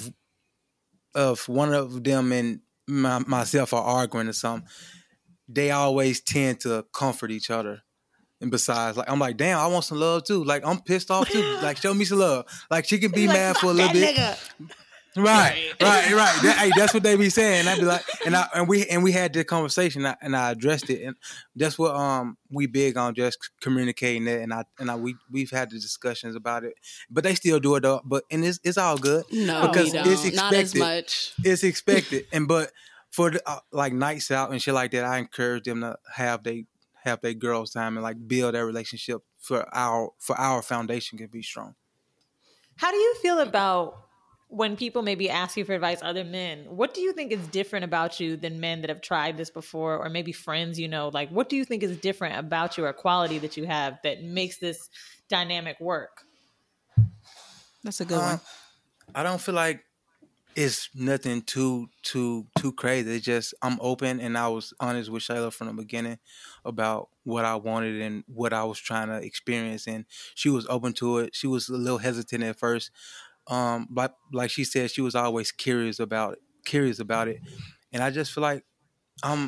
if one of them and myself are arguing or something, they always tend to comfort each other. And besides, like, I'm like, damn, I want some love too. Like, I'm pissed off too. Like, show me some love. Like, she can be mad for a little bit. Right. Hey, that's what they be saying. And I'd be like, and we had this conversation, and I addressed it, and that's what we big on, just communicating it. And we've had the discussions about it, but they still do it though. But it's all good. No, because we don't. it's expected. Not as much. It's expected. But for the, like nights out and shit like that, I encourage them to have their girls' time and like build their relationship for our foundation can be strong. How do you feel about when people maybe ask you for advice, other men? What do you think is different about you than men that have tried this before, or maybe friends, you know? Like, what do you think is different about you or quality that you have that makes this dynamic work? That's a good one. I don't feel like it's nothing too crazy. It's just I'm open, and I was honest with Shayla from the beginning about what I wanted and what I was trying to experience, and she was open to it. She was a little hesitant at first, but like she said, she was always curious about it, and I just feel like I'm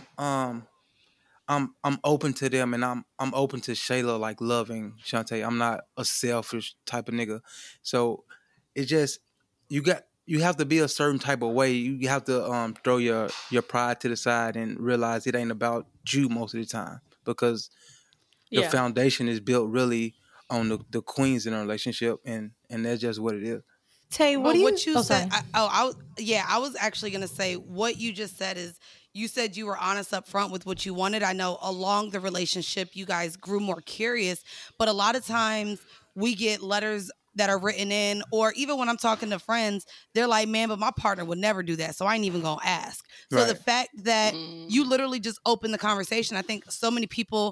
open to them, and I'm open to Shayla like loving Shantae. I'm not a selfish type of nigga, so it's just you have to be a certain type of way. You have to throw your pride to the side and realize it ain't about you most of the time, because the foundation is built really on the queens in a relationship, and that's just what it is. Tay, what you said? I was actually gonna say what you just said is, you said you were honest up front with what you wanted. I know along the relationship you guys grew more curious, but a lot of times we get letters that are written in, or even when I'm talking to friends, they're like, man, but my partner would never do that, so I ain't even gonna ask. So the fact that you literally just opened the conversation, I think so many people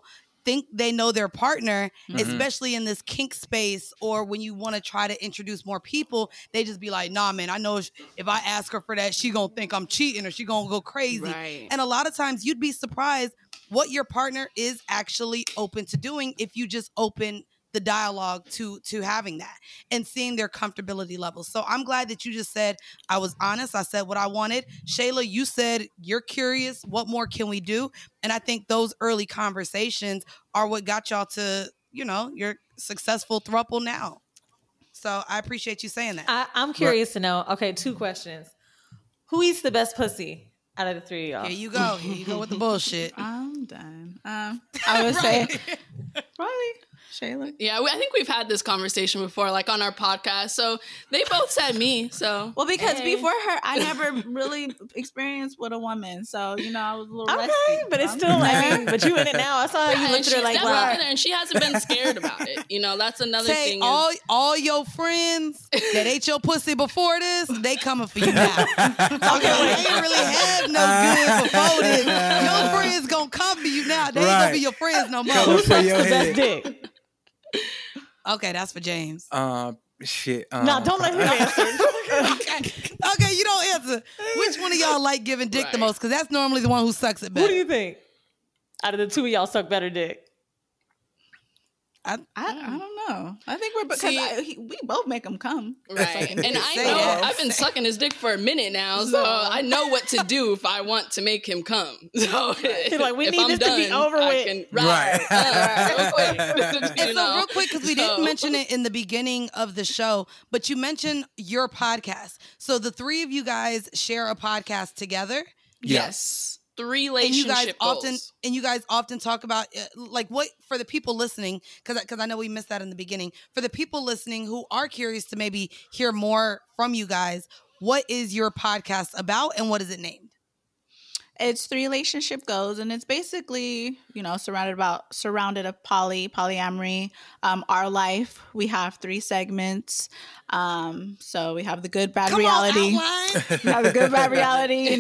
think they know their partner, Mhm. especially in this kink space, or when you want to try to introduce more people, they just be like, nah, man, I know if I ask her for that, she gonna think I'm cheating or she gonna go crazy. Right. And a lot of times you'd be surprised what your partner is actually open to doing if you just open the dialogue to having that and seeing their comfortability levels. So I'm glad that you just said, I was honest. I said what I wanted. Shayla, you said you're curious. What more can we do? And I think those early conversations are what got y'all to, your successful throuple now. So I appreciate you saying that. I'm curious to know. Okay, 2 questions. Who eats the best pussy out of the 3 of y'all? Here you go. Here you go with the bullshit. I'm done. I would say probably Shayla. Yeah, I think we've had this conversation before, like on our podcast. So they both said me. So Well, because before her, I never really experienced with a woman, so I was a little rusty. But it's still, but you in it now. I saw how you looked at her like, wow. And she hasn't been scared about it. That's another Say thing. all your friends that ate your pussy before this, they coming for you now. Okay, they ain't really had no good before this. Your friends gonna come for you now. They ain't gonna be your friends no more. Coming for your The best head. dick. Okay, that's for James. Shit. No, don't let him answer. Okay, you don't answer. Which one of y'all like giving dick the Right. most? Because that's normally the one who sucks it Who better. do you think? Out of the 2 of y'all suck better dick? I don't know. I think we're because See- we both make him come. Right. And I Say know that. I've been sucking his dick for a minute now, so I know what to do if I want to make him come. So He's like, we if need I'm this to be done, over I with. can- Right. real quick. And so real quick, because we didn't mention it in the beginning of the show, but you mentioned your podcast. So the 3 of you guys share a podcast together. Yes. 3 And you relationship guys goals. often talk about like what for the people listening, because I know we missed that in the beginning. For the people listening who are curious to maybe hear more from you guys, what is your podcast about and what is it named? It's 3 relationship goals, and it's basically surrounded of polyamory, our life. We have 3 segments. So we have the good, bad reality. We have the good, bad reality.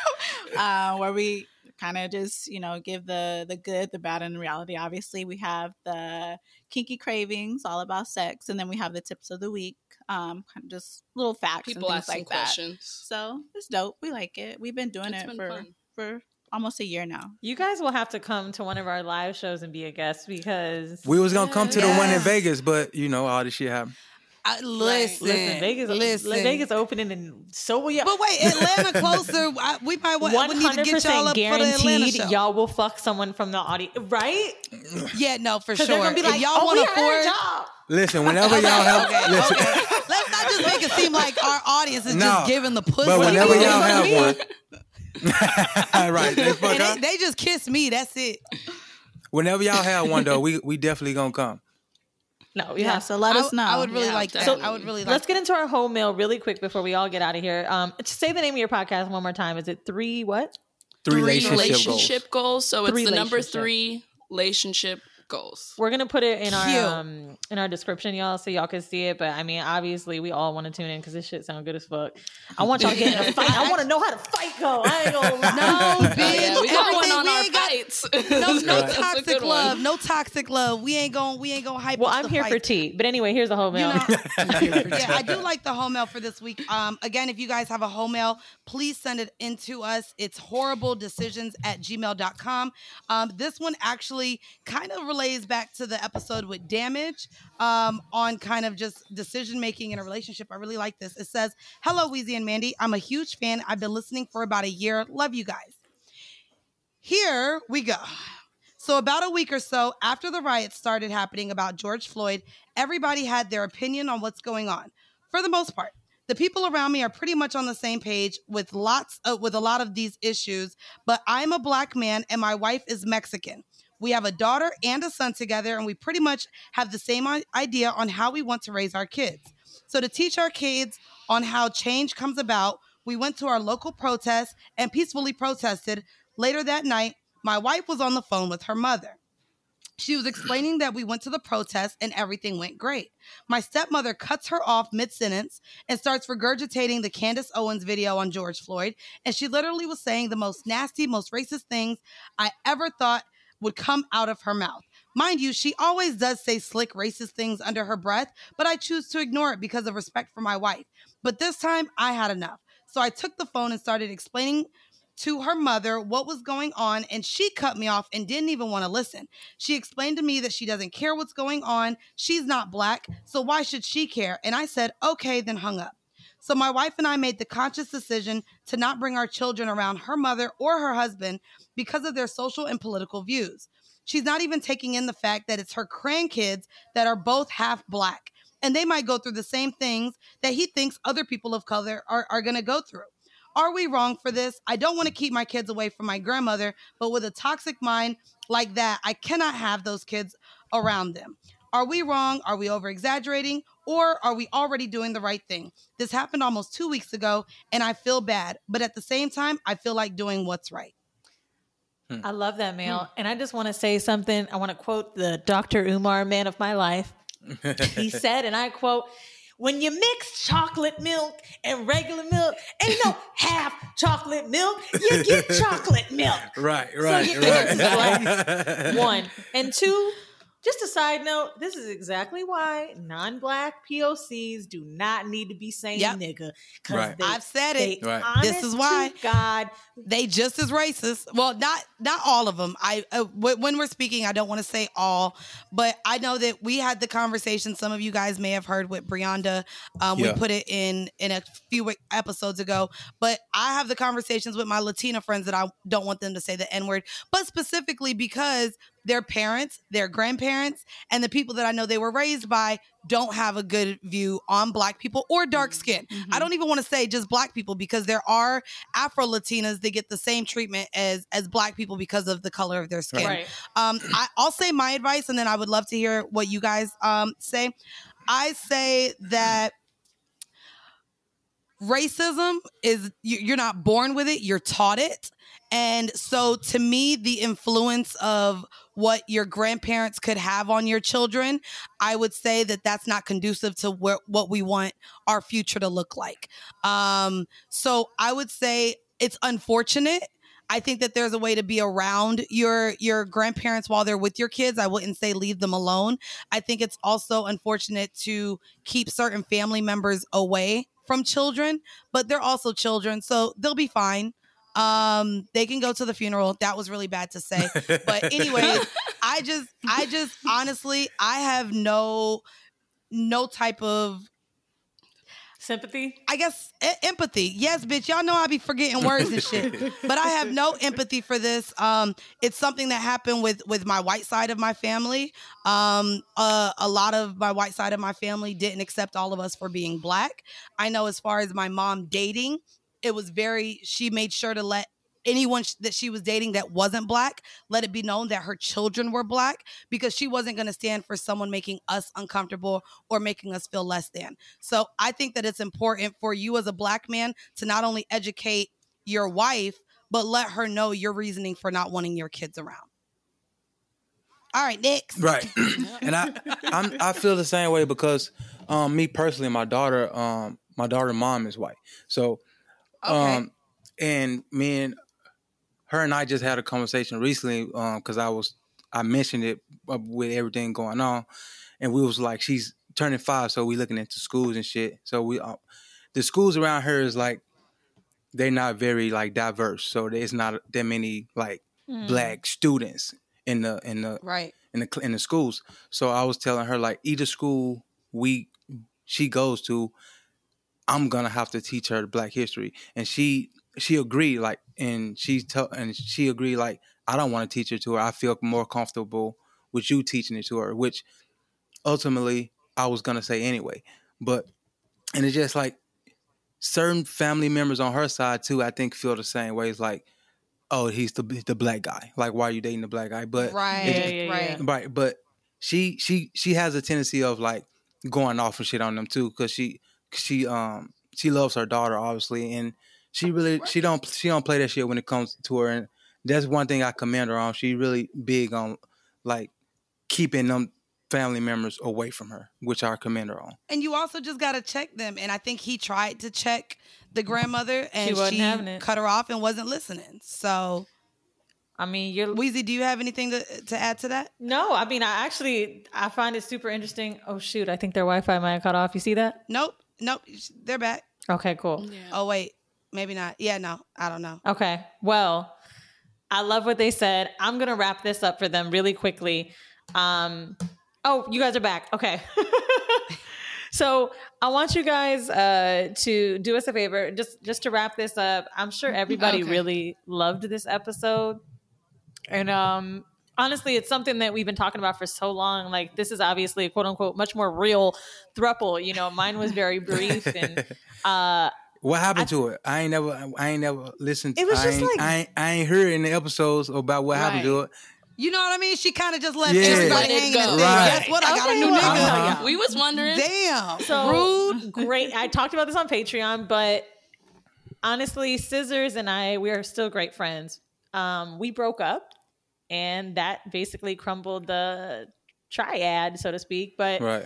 Where we kind of just give the good, the bad, and the reality. Obviously, we have the kinky cravings, all about sex, and then we have the tips of the week. Kind of just little facts People and ask things some like that. questions. So it's dope. We like it. We've been doing It's it been for fun. almost a year now. You guys will have to come to one of our live shows and be a guest because We was gonna come to the one in Yes. Vegas, but all this shit happened. Listen, Vegas opening and so will y'all. But wait, Atlanta closer. We might we need to get y'all up for the Atlanta guaranteed show. y'all will fuck someone from the audience, right? Yeah, no, for Because sure. they're gonna be like, if y'all oh, want we to heard afford, y'all. Listen, whenever y'all have, listen, let's not just make it seem like our audience is No, just giving the pussy. but whenever you y'all fuck have me? one, right? They fuck And up. they just kiss me. That's it. Whenever y'all have one, though, we definitely gonna come. No, Yeah, so let us know. I would really Yeah, like that. definitely. I would really like Let's get into our whole meal really quick before we all get out of here. Just say the name of your podcast one more time. Is it 3 what? 3 3 relationship goals. goals. So it's 3 the number relationship. 3 relationship goals. We're gonna put it in Cute. our description, y'all, so y'all can see it. But I mean, obviously, we all want to tune in because this shit sounds good as fuck. I want y'all to get in a fight. I want to know how the fight go. I ain't gonna lie. No, bitch. Yeah, we got one everything- on we our ain't got- fights. No That's a toxic good one. love. No toxic love. We ain't gonna hype. Well, up I'm the here for fight. tea. But anyway, here's the whole meal. Yeah, I do like the home mail for this week. Again, if you guys have a home mail, please send it in to us. It's horribledecisions@gmail.com. This one actually kind of relays back to the episode with Damage on kind of just decision making in a relationship. I really like this. It says, "Hello, Weezy and Mandy. I'm a huge fan. I've been listening for about a year. Love you guys." Here we go. So about a week or so after the riots started happening about George Floyd, everybody had their opinion on what's going on. For the most part, the people around me are pretty much on the same page with a lot of these issues, but I'm a Black man and my wife is Mexican. We have a daughter and a son together, and we pretty much have the same idea on how we want to raise our kids. So to teach our kids on how change comes about, we went to our local protest and peacefully protested. Later that night, my wife was on the phone with her mother. She was explaining that we went to the protest and everything went great. My stepmother cuts her off mid-sentence and starts regurgitating the Candace Owens video on George Floyd. And she literally was saying the most nasty, most racist things I ever thought would come out of her mouth. Mind you, she always does say slick racist things under her breath, but I choose to ignore it because of respect for my wife. But this time I had enough. So I took the phone and started explaining to her mother what was going on, and she cut me off and didn't even want to listen. She explained to me that she doesn't care what's going on. She's not black, so why should she care? And I said, okay, then hung up. So my wife and I made the conscious decision to not bring our children around her mother or her husband because of their social and political views. She's not even taking in the fact that it's her grandkids that are both half black, and they might go through the same things that he thinks other people of color are going to go through. Are we wrong for this? I don't want to keep my kids away from my grandmother, but with a toxic mind like that, I cannot have those kids around them. Are we wrong? Are we over-exaggerating? Or are we already doing the right thing? This happened almost 2 weeks ago, and I feel bad. But at the same time, I feel like doing what's right. I love that, Mel. And I just want to say something. I want to quote the Dr. Umar, man of my life. He said, and I quote, when you mix chocolate milk and regular milk, ain't no half chocolate milk. You get chocolate milk. Right. So your kids is black, one. And two, just a side note, this is exactly why non-black POCs do not need to be saying nigga. Right. I've said it. Right. This is why God, they just as racist. Well, not all of them. When we're speaking, I don't want to say all, but I know that we had the conversation. Some of you guys may have heard with Brianda. We put it in a few episodes ago, but I have the conversations with my Latina friends that I don't want them to say the N-word, but specifically because their parents, their grandparents, and the people that I know they were raised by don't have a good view on black people or dark skin. I don't even want to say just black people because there are Afro-Latinas that get the same treatment as black people because of the color of their skin. Right. I'll say my advice, and then I would love to hear what you guys say. I say that racism is, you're not born with it, you're taught it. And so to me, the influence of what your grandparents could have on your children, I would say that that's not conducive to what we want our future to look like. So I would say it's unfortunate. I think that there's a way to be around your grandparents while they're with your kids. I wouldn't say leave them alone. I think it's also unfortunate to keep certain family members away from children, but they're also children, so they'll be fine. They can go to the funeral. That was really bad to say. But anyways, I just honestly, I have no type of sympathy. I guess empathy. Yes, bitch. Y'all know I be forgetting words and shit. But I have no empathy for this. It's something that happened with my white side of my family. A lot of my white side of my family didn't accept all of us for being black. I know as far as my mom dating, it was she made sure to let anyone that she was dating that wasn't black, let it be known that her children were black, because she wasn't going to stand for someone making us uncomfortable or making us feel less than. So I think that it's important for you as a black man to not only educate your wife, but let her know your reasoning for not wanting your kids around. All right, next. Right. And I feel the same way because me personally, my daughter mom is white. So Okay. And her and I just had a conversation recently because I mentioned it with everything going on, and we was like, she's turning 5, so we looking into schools and shit. So we the schools around her is like they're not very like diverse, so there's not that many like black students in the schools. So I was telling her like either school she goes to, I'm gonna have to teach her Black history, and she agreed. Like, and she agreed. Like, I don't want to teach it to her. I feel more comfortable with you teaching it to her, which ultimately I was gonna say anyway. And it's just like certain family members on her side too, I think feel the same way. It's like, oh, he's the black guy. Like, why are you dating the black guy? But right. But she has a tendency of like going off and shit on them too, because she loves her daughter obviously, and she don't play that shit when it comes to her, and that's one thing I commend her on. She really big on like keeping them family members away from her, which I commend her on. And you also just got to check them, and I think he tried to check the grandmother and she cut her off and wasn't listening. So I mean, you're Weezy, do you have anything to add to that? No, I mean, I find it super interesting. Oh shoot, I think their Wi-Fi might have cut off. You see that? Nope, they're back. Okay, cool. Yeah. Oh wait, maybe not. Yeah, no, I don't know. Okay, well, I love what they said. I'm gonna wrap this up for them really quickly. Oh, you guys are back. Okay. So I want you guys to do us a favor, just to wrap this up. I'm sure everybody really loved this episode. And honestly, it's something that we've been talking about for so long. Like, this is obviously a quote unquote much more real throuple. You know, mine was very brief. And what happened to it? I ain't never listened to it. Was just I ain't heard in the episodes about what happened to it. You know what I mean? She kind of just left Yeah. everybody Let it hanging. go. And said, Right. Guess what? I got a new well, nigga. I'll tell y'all. We was wondering. Damn. So Rude. great. I talked about this on Patreon, but honestly, Scissors and I, we are still great friends. We broke up, and that basically crumbled the triad, so to speak. But Right.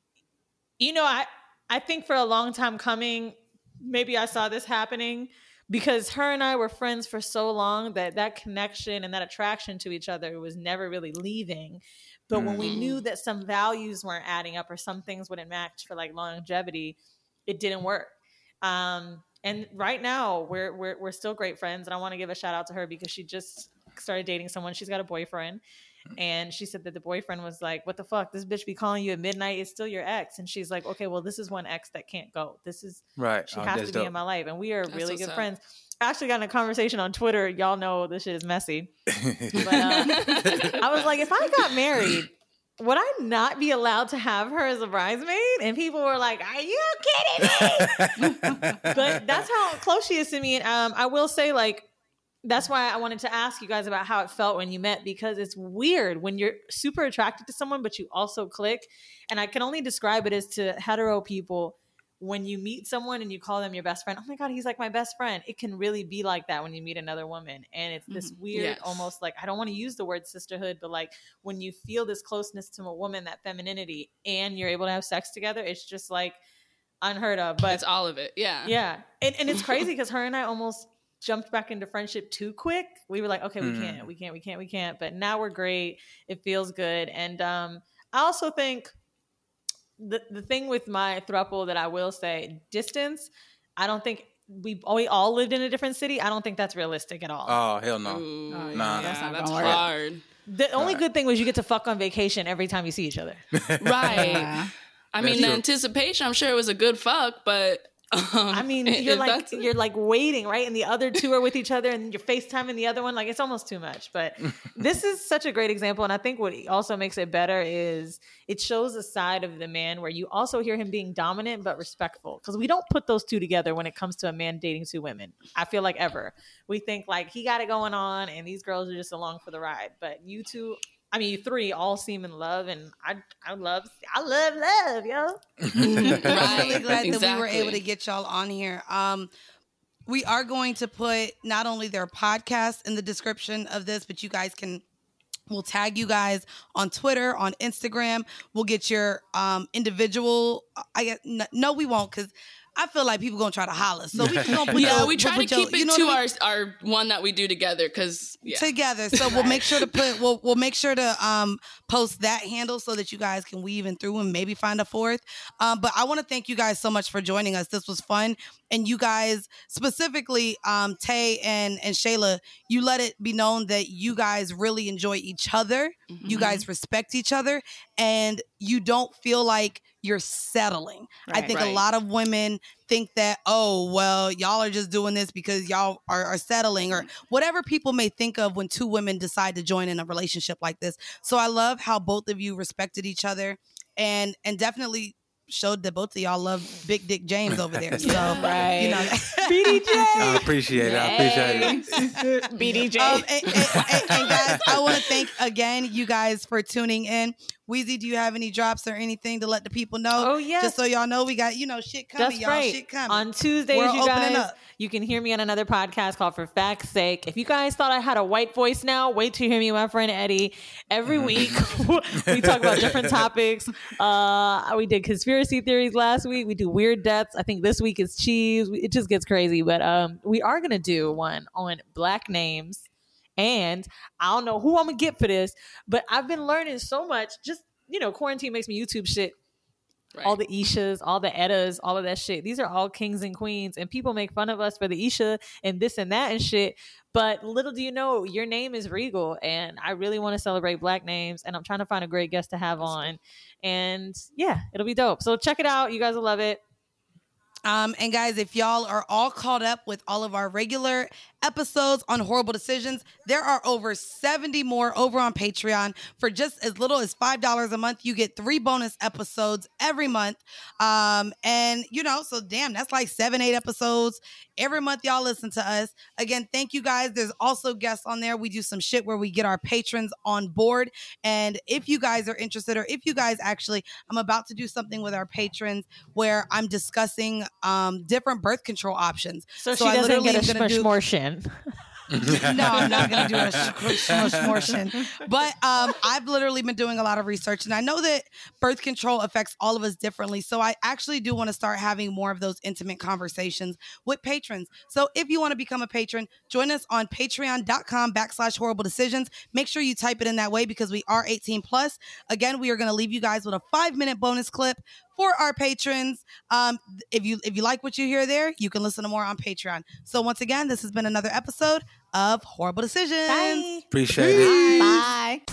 you know, I think for a long time coming, maybe I saw this happening because her and I were friends for so long that connection and that attraction to each other was never really leaving. But when we knew that some values weren't adding up or some things wouldn't match for like longevity, it didn't work. And right now we're still great friends, and I want to give a shout out to her because she just started dating someone. She's got a boyfriend. And she said that the boyfriend was like, what the fuck? This bitch be calling you at midnight. It's still your ex. And she's like, okay, well, this is one ex that can't go. This is, Right. she has to be in my life. And we are That's really what's good up. friends. I actually got in a conversation on Twitter. Y'all know this shit is messy. But I was like, if I got married, would I not be allowed to have her as a bridesmaid? And people were like, are you kidding me? But that's how close she is to me. And I will say, like, that's why I wanted to ask you guys about how it felt when you met, because it's weird when you're super attracted to someone, but you also click. And I can only describe it as to hetero people. When you meet someone and you call them your best friend, oh my God, he's like my best friend. It can really be like that when you meet another woman. And it's this weird, Yes. almost like, I don't want to use the word sisterhood, but like when you feel this closeness to a woman, that femininity, and you're able to have sex together, it's just like unheard of. But It's all of it. Yeah. yeah. And it's crazy because her and I almost jumped back into friendship too quick. We were like, okay, we can't. But now we're great. It feels good. And I also think the thing with my throuple that I will say, distance, I don't think we all lived in a different city. I don't think that's realistic at all. Oh, hell no. Ooh, yeah, Nah, that's not that's gonna work. hard. The only good thing was you get to fuck on vacation every time you see each other. Right. Yeah. I mean, That's the true. anticipation, I'm sure it was a good fuck, but I mean, you're like waiting, right? And the other two are with each other, and you're FaceTiming the other one. Like, it's almost too much. But this is such a great example. And I think what also makes it better is it shows a side of the man where you also hear him being dominant but respectful. Because we don't put those two together when it comes to a man dating two women. I feel like ever. We think like he got it going on and these girls are just along for the ride. But you two, I mean, you three all seem in love, and I love yo. I'm really glad that we were Exactly. able to get y'all on here. We are going to put not only their podcast in the description of this, but you guys we'll tag you guys on Twitter, on Instagram. We'll get your individual. I guess no, we won't, because I feel like people gonna try to holler. So we just gonna put we try to keep it to our one that we do together because together. So we'll make sure to we'll make sure to post that handle so that you guys can weave in through and maybe find a fourth. But I want to thank you guys so much for joining us. This was fun. And you guys, specifically Tay and Shayla, you let it be known that you guys really enjoy each other. Mm-hmm. You guys respect each other, and you don't feel like you're settling. I think a Right. lot of women think that, oh, well, y'all are just doing this because y'all are settling, or whatever people may think of when two women decide to join in a relationship like this. So I love how both of you respected each other and definitely showed that both of y'all love Big Dick James over there. So, Right. you know. BDJ. I appreciate it. BDJ. And guys, I want to thank again you guys for tuning in. Weezy, do you have any drops or anything to let the people know? Oh, yes. Just so y'all know, we got, shit coming, That's y'all. right. Shit coming. On Tuesdays, We're you opening guys, up. you can hear me on another podcast called For Fact's Sake. If you guys thought I had a white voice now, wait till you hear me and my friend Eddie. Every week, we talk about different topics. We did conspiracy theories last week. We do weird deaths. I think this week is cheese. It just gets crazy. But we are going to do one on Black names And I don't know who I'm gonna get for this, but I've been learning so much. Just, quarantine makes me YouTube shit. Right. All the Ishas, all the Eddas, all of that shit. These are all kings and queens, and people make fun of us for the Isha and this and that and shit. But little do you know, your name is regal, and I really want to celebrate Black names, and I'm trying to find a great guest to have on. And yeah, it'll be dope. So check it out. You guys will love it. And guys, if y'all are all caught up with all of our regular episodes on Horrible Decisions, there are over 70 more over on Patreon. For just as little as $5 a month, you get 3 bonus episodes every month. And so damn, that's like 7-8 episodes every month y'all listen to us. Again, thank you guys. There's also guests on there. We do some shit where we get our patrons on board. And if you guys are interested, or if you guys actually, I'm about to do something with our patrons where I'm discussing different birth control options. So she doesn't get a smushmortion. No, I'm not going to do a smushmortion. But I've literally been doing a lot of research, and I know that birth control affects all of us differently. So I actually do want to start having more of those intimate conversations with patrons. So if you want to become a patron, join us on patreon.com/horrible decisions. Make sure you type it in that way because we are 18 plus. Again, we are going to leave you guys with a 5-minute bonus clip for our patrons. If you like what you hear there, you can listen to more on Patreon. So once again, this has been another episode of Horrible Decisions. Bye. Appreciate it. Bye.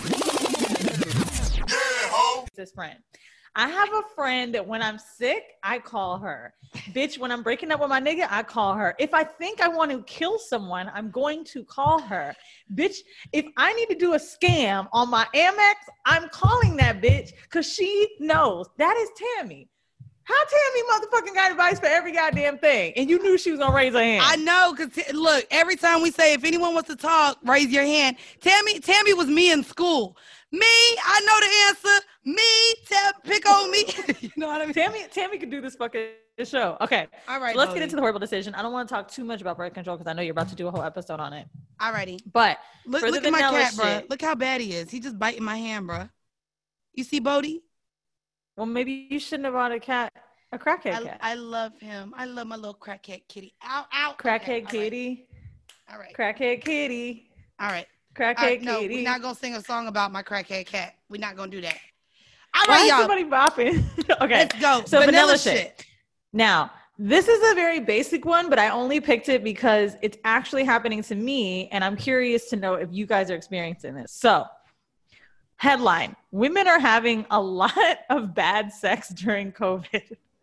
This friend. I have a friend that when I'm sick, I call her. Bitch, when I'm breaking up with my nigga, I call her. If I think I want to kill someone, I'm going to call her. Bitch, if I need to do a scam on my Amex, I'm calling that bitch because she knows. That is Tammy. How Tammy motherfucking got advice for every goddamn thing? And you knew she was going to raise her hand. I know, because look, every time we say, if anyone wants to talk, raise your hand. Tammy was me in school. Me, I know the answer. Me, pick on me. You know what I mean? Tammy could do this fucking show. Okay. All right. So let's get into the horrible decision. I don't want to talk too much about birth control because I know you're about to do a whole episode on it. All righty. But look at my cat, bro. Look how bad he is. He just biting my hand, bro. You see Bodie? Well, maybe you shouldn't have bought a crackhead cat. I love him. I love my little crackhead kitty. Ow, ow. Crackhead kitty. All right. Crackhead kitty. All right. Crackhead no, kitty. we're not going to sing a song about my crackhead cat. We're not going to do that. All right, y'all. Somebody bopping. Okay. Let's go. So vanilla shit. Now, this is a very basic one, but I only picked it because it's actually happening to me, and I'm curious to know if you guys are experiencing this. So, headline: women are having a lot of bad sex during COVID.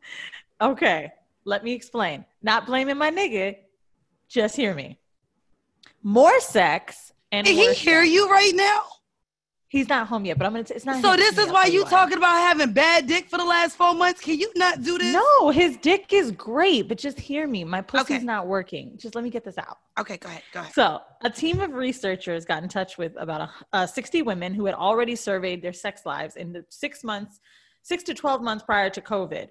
Okay, let me explain. Not blaming my nigga, just hear me. More sex and Did he hear you right now? He's not home yet, but I'm gonna. It's not. So this is why you talking about having bad dick for the last 4 months? Can you not do this? No, his dick is great, but just hear me. My pussy's not working. Just let me get this out. Okay, go ahead. So a team of researchers got in touch with about 60 women who had already surveyed their sex lives in the 6 to 12 months prior to COVID.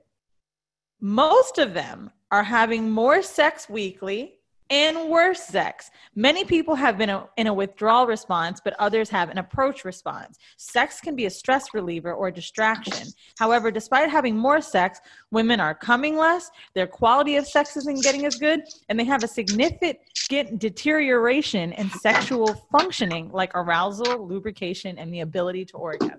Most of them are having more sex weekly and worse sex. Many people have been in a withdrawal response, but others have an approach response. Sex can be a stress reliever or distraction. However, despite having more sex, women are coming less, their quality of sex isn't getting as good, and they have a significant deterioration in sexual functioning like arousal, lubrication, and the ability to orgasm.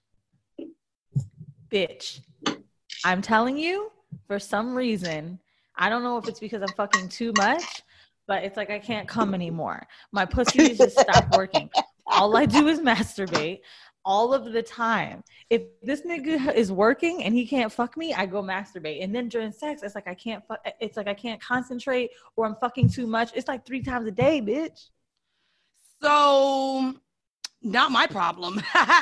Bitch, I'm telling you, for some reason, I don't know if it's because I'm fucking too much, but it's like I can't come anymore. My pussy just stopped working. All I do is masturbate all of the time. If this nigga is working and he can't fuck me, I go masturbate. And then during sex, it's like I can't fuck. It's like I can't concentrate, or I'm fucking too much. It's like 3 times a day, bitch. So, not my problem.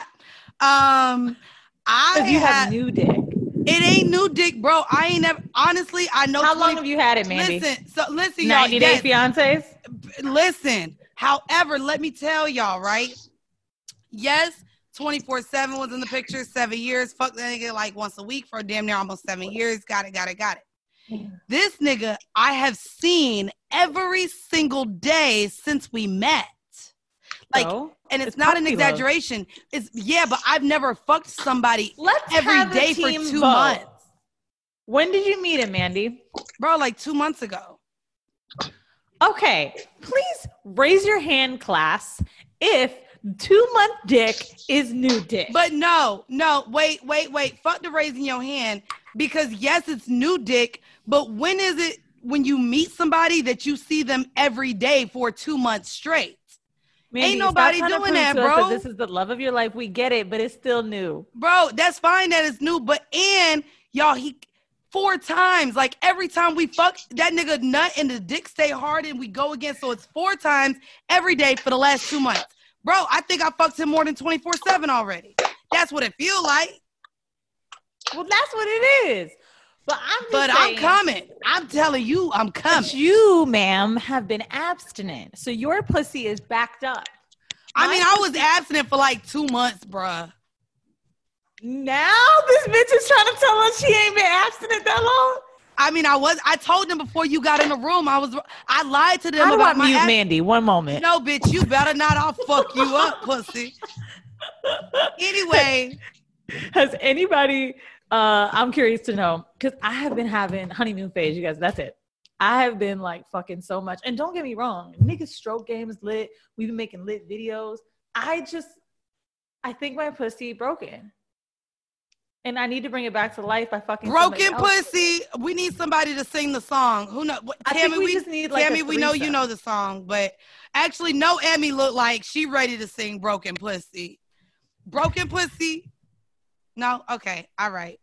You have new dick. It ain't new dick, bro. I ain't never, honestly, I know. How long have you had it, Mandy? Listen, 90 y'all. Day Fiancés? Listen, however, let me tell y'all, right? Yes, 24/7 was in the picture, 7 years. Fuck that nigga like once a week for damn near almost 7 years. Got it. This nigga, I have seen every single day since we met. Like, and it's not an exaggeration. But I've never fucked somebody every day for 2 months. When did you meet him, Mandy? Bro, like 2 months ago. Okay, please raise your hand, class, if 2-month dick is new dick. But no, wait. Fuck the raising your hand, because yes, it's new dick, but when is it when you meet somebody that you see them every day for 2 months straight? Mandy, ain't nobody doing that, bro. This is the love of your life. We get it, but it's still new. Bro, that's fine that it's new, but y'all, he 4 times. Like every time we fuck, that nigga nut and the dick stay hard and we go again. So it's 4 times every day for the last 2 months. Bro, I think I fucked him more than 24/7 already. That's what it feel like. Well, that's what it is. But I'm coming. I'm telling you, I'm coming. But you, ma'am, have been abstinent. So your pussy is backed up. I was abstinent for like 2 months, bruh. Now this bitch is trying to tell us she ain't been abstinent that long? I told them before you got in the room. I lied to them How about do I mute Mandy? One moment. No, bitch, you better not. I'll fuck you up, pussy. Anyway. Has anybody... I'm curious to know, because I have been having honeymoon phase, you guys. That's it. I have been like fucking so much. And don't get me wrong, niggas stroke game is lit. We've been making lit videos. I think my pussy broken. And I need to bring it back to life by fucking broken pussy. We need somebody to sing the song. Who knows? Tammy, we just need like Tammy, we know you know the song, but actually, no, Emmy look like she ready to sing broken pussy. Broken pussy. No? Okay. All right.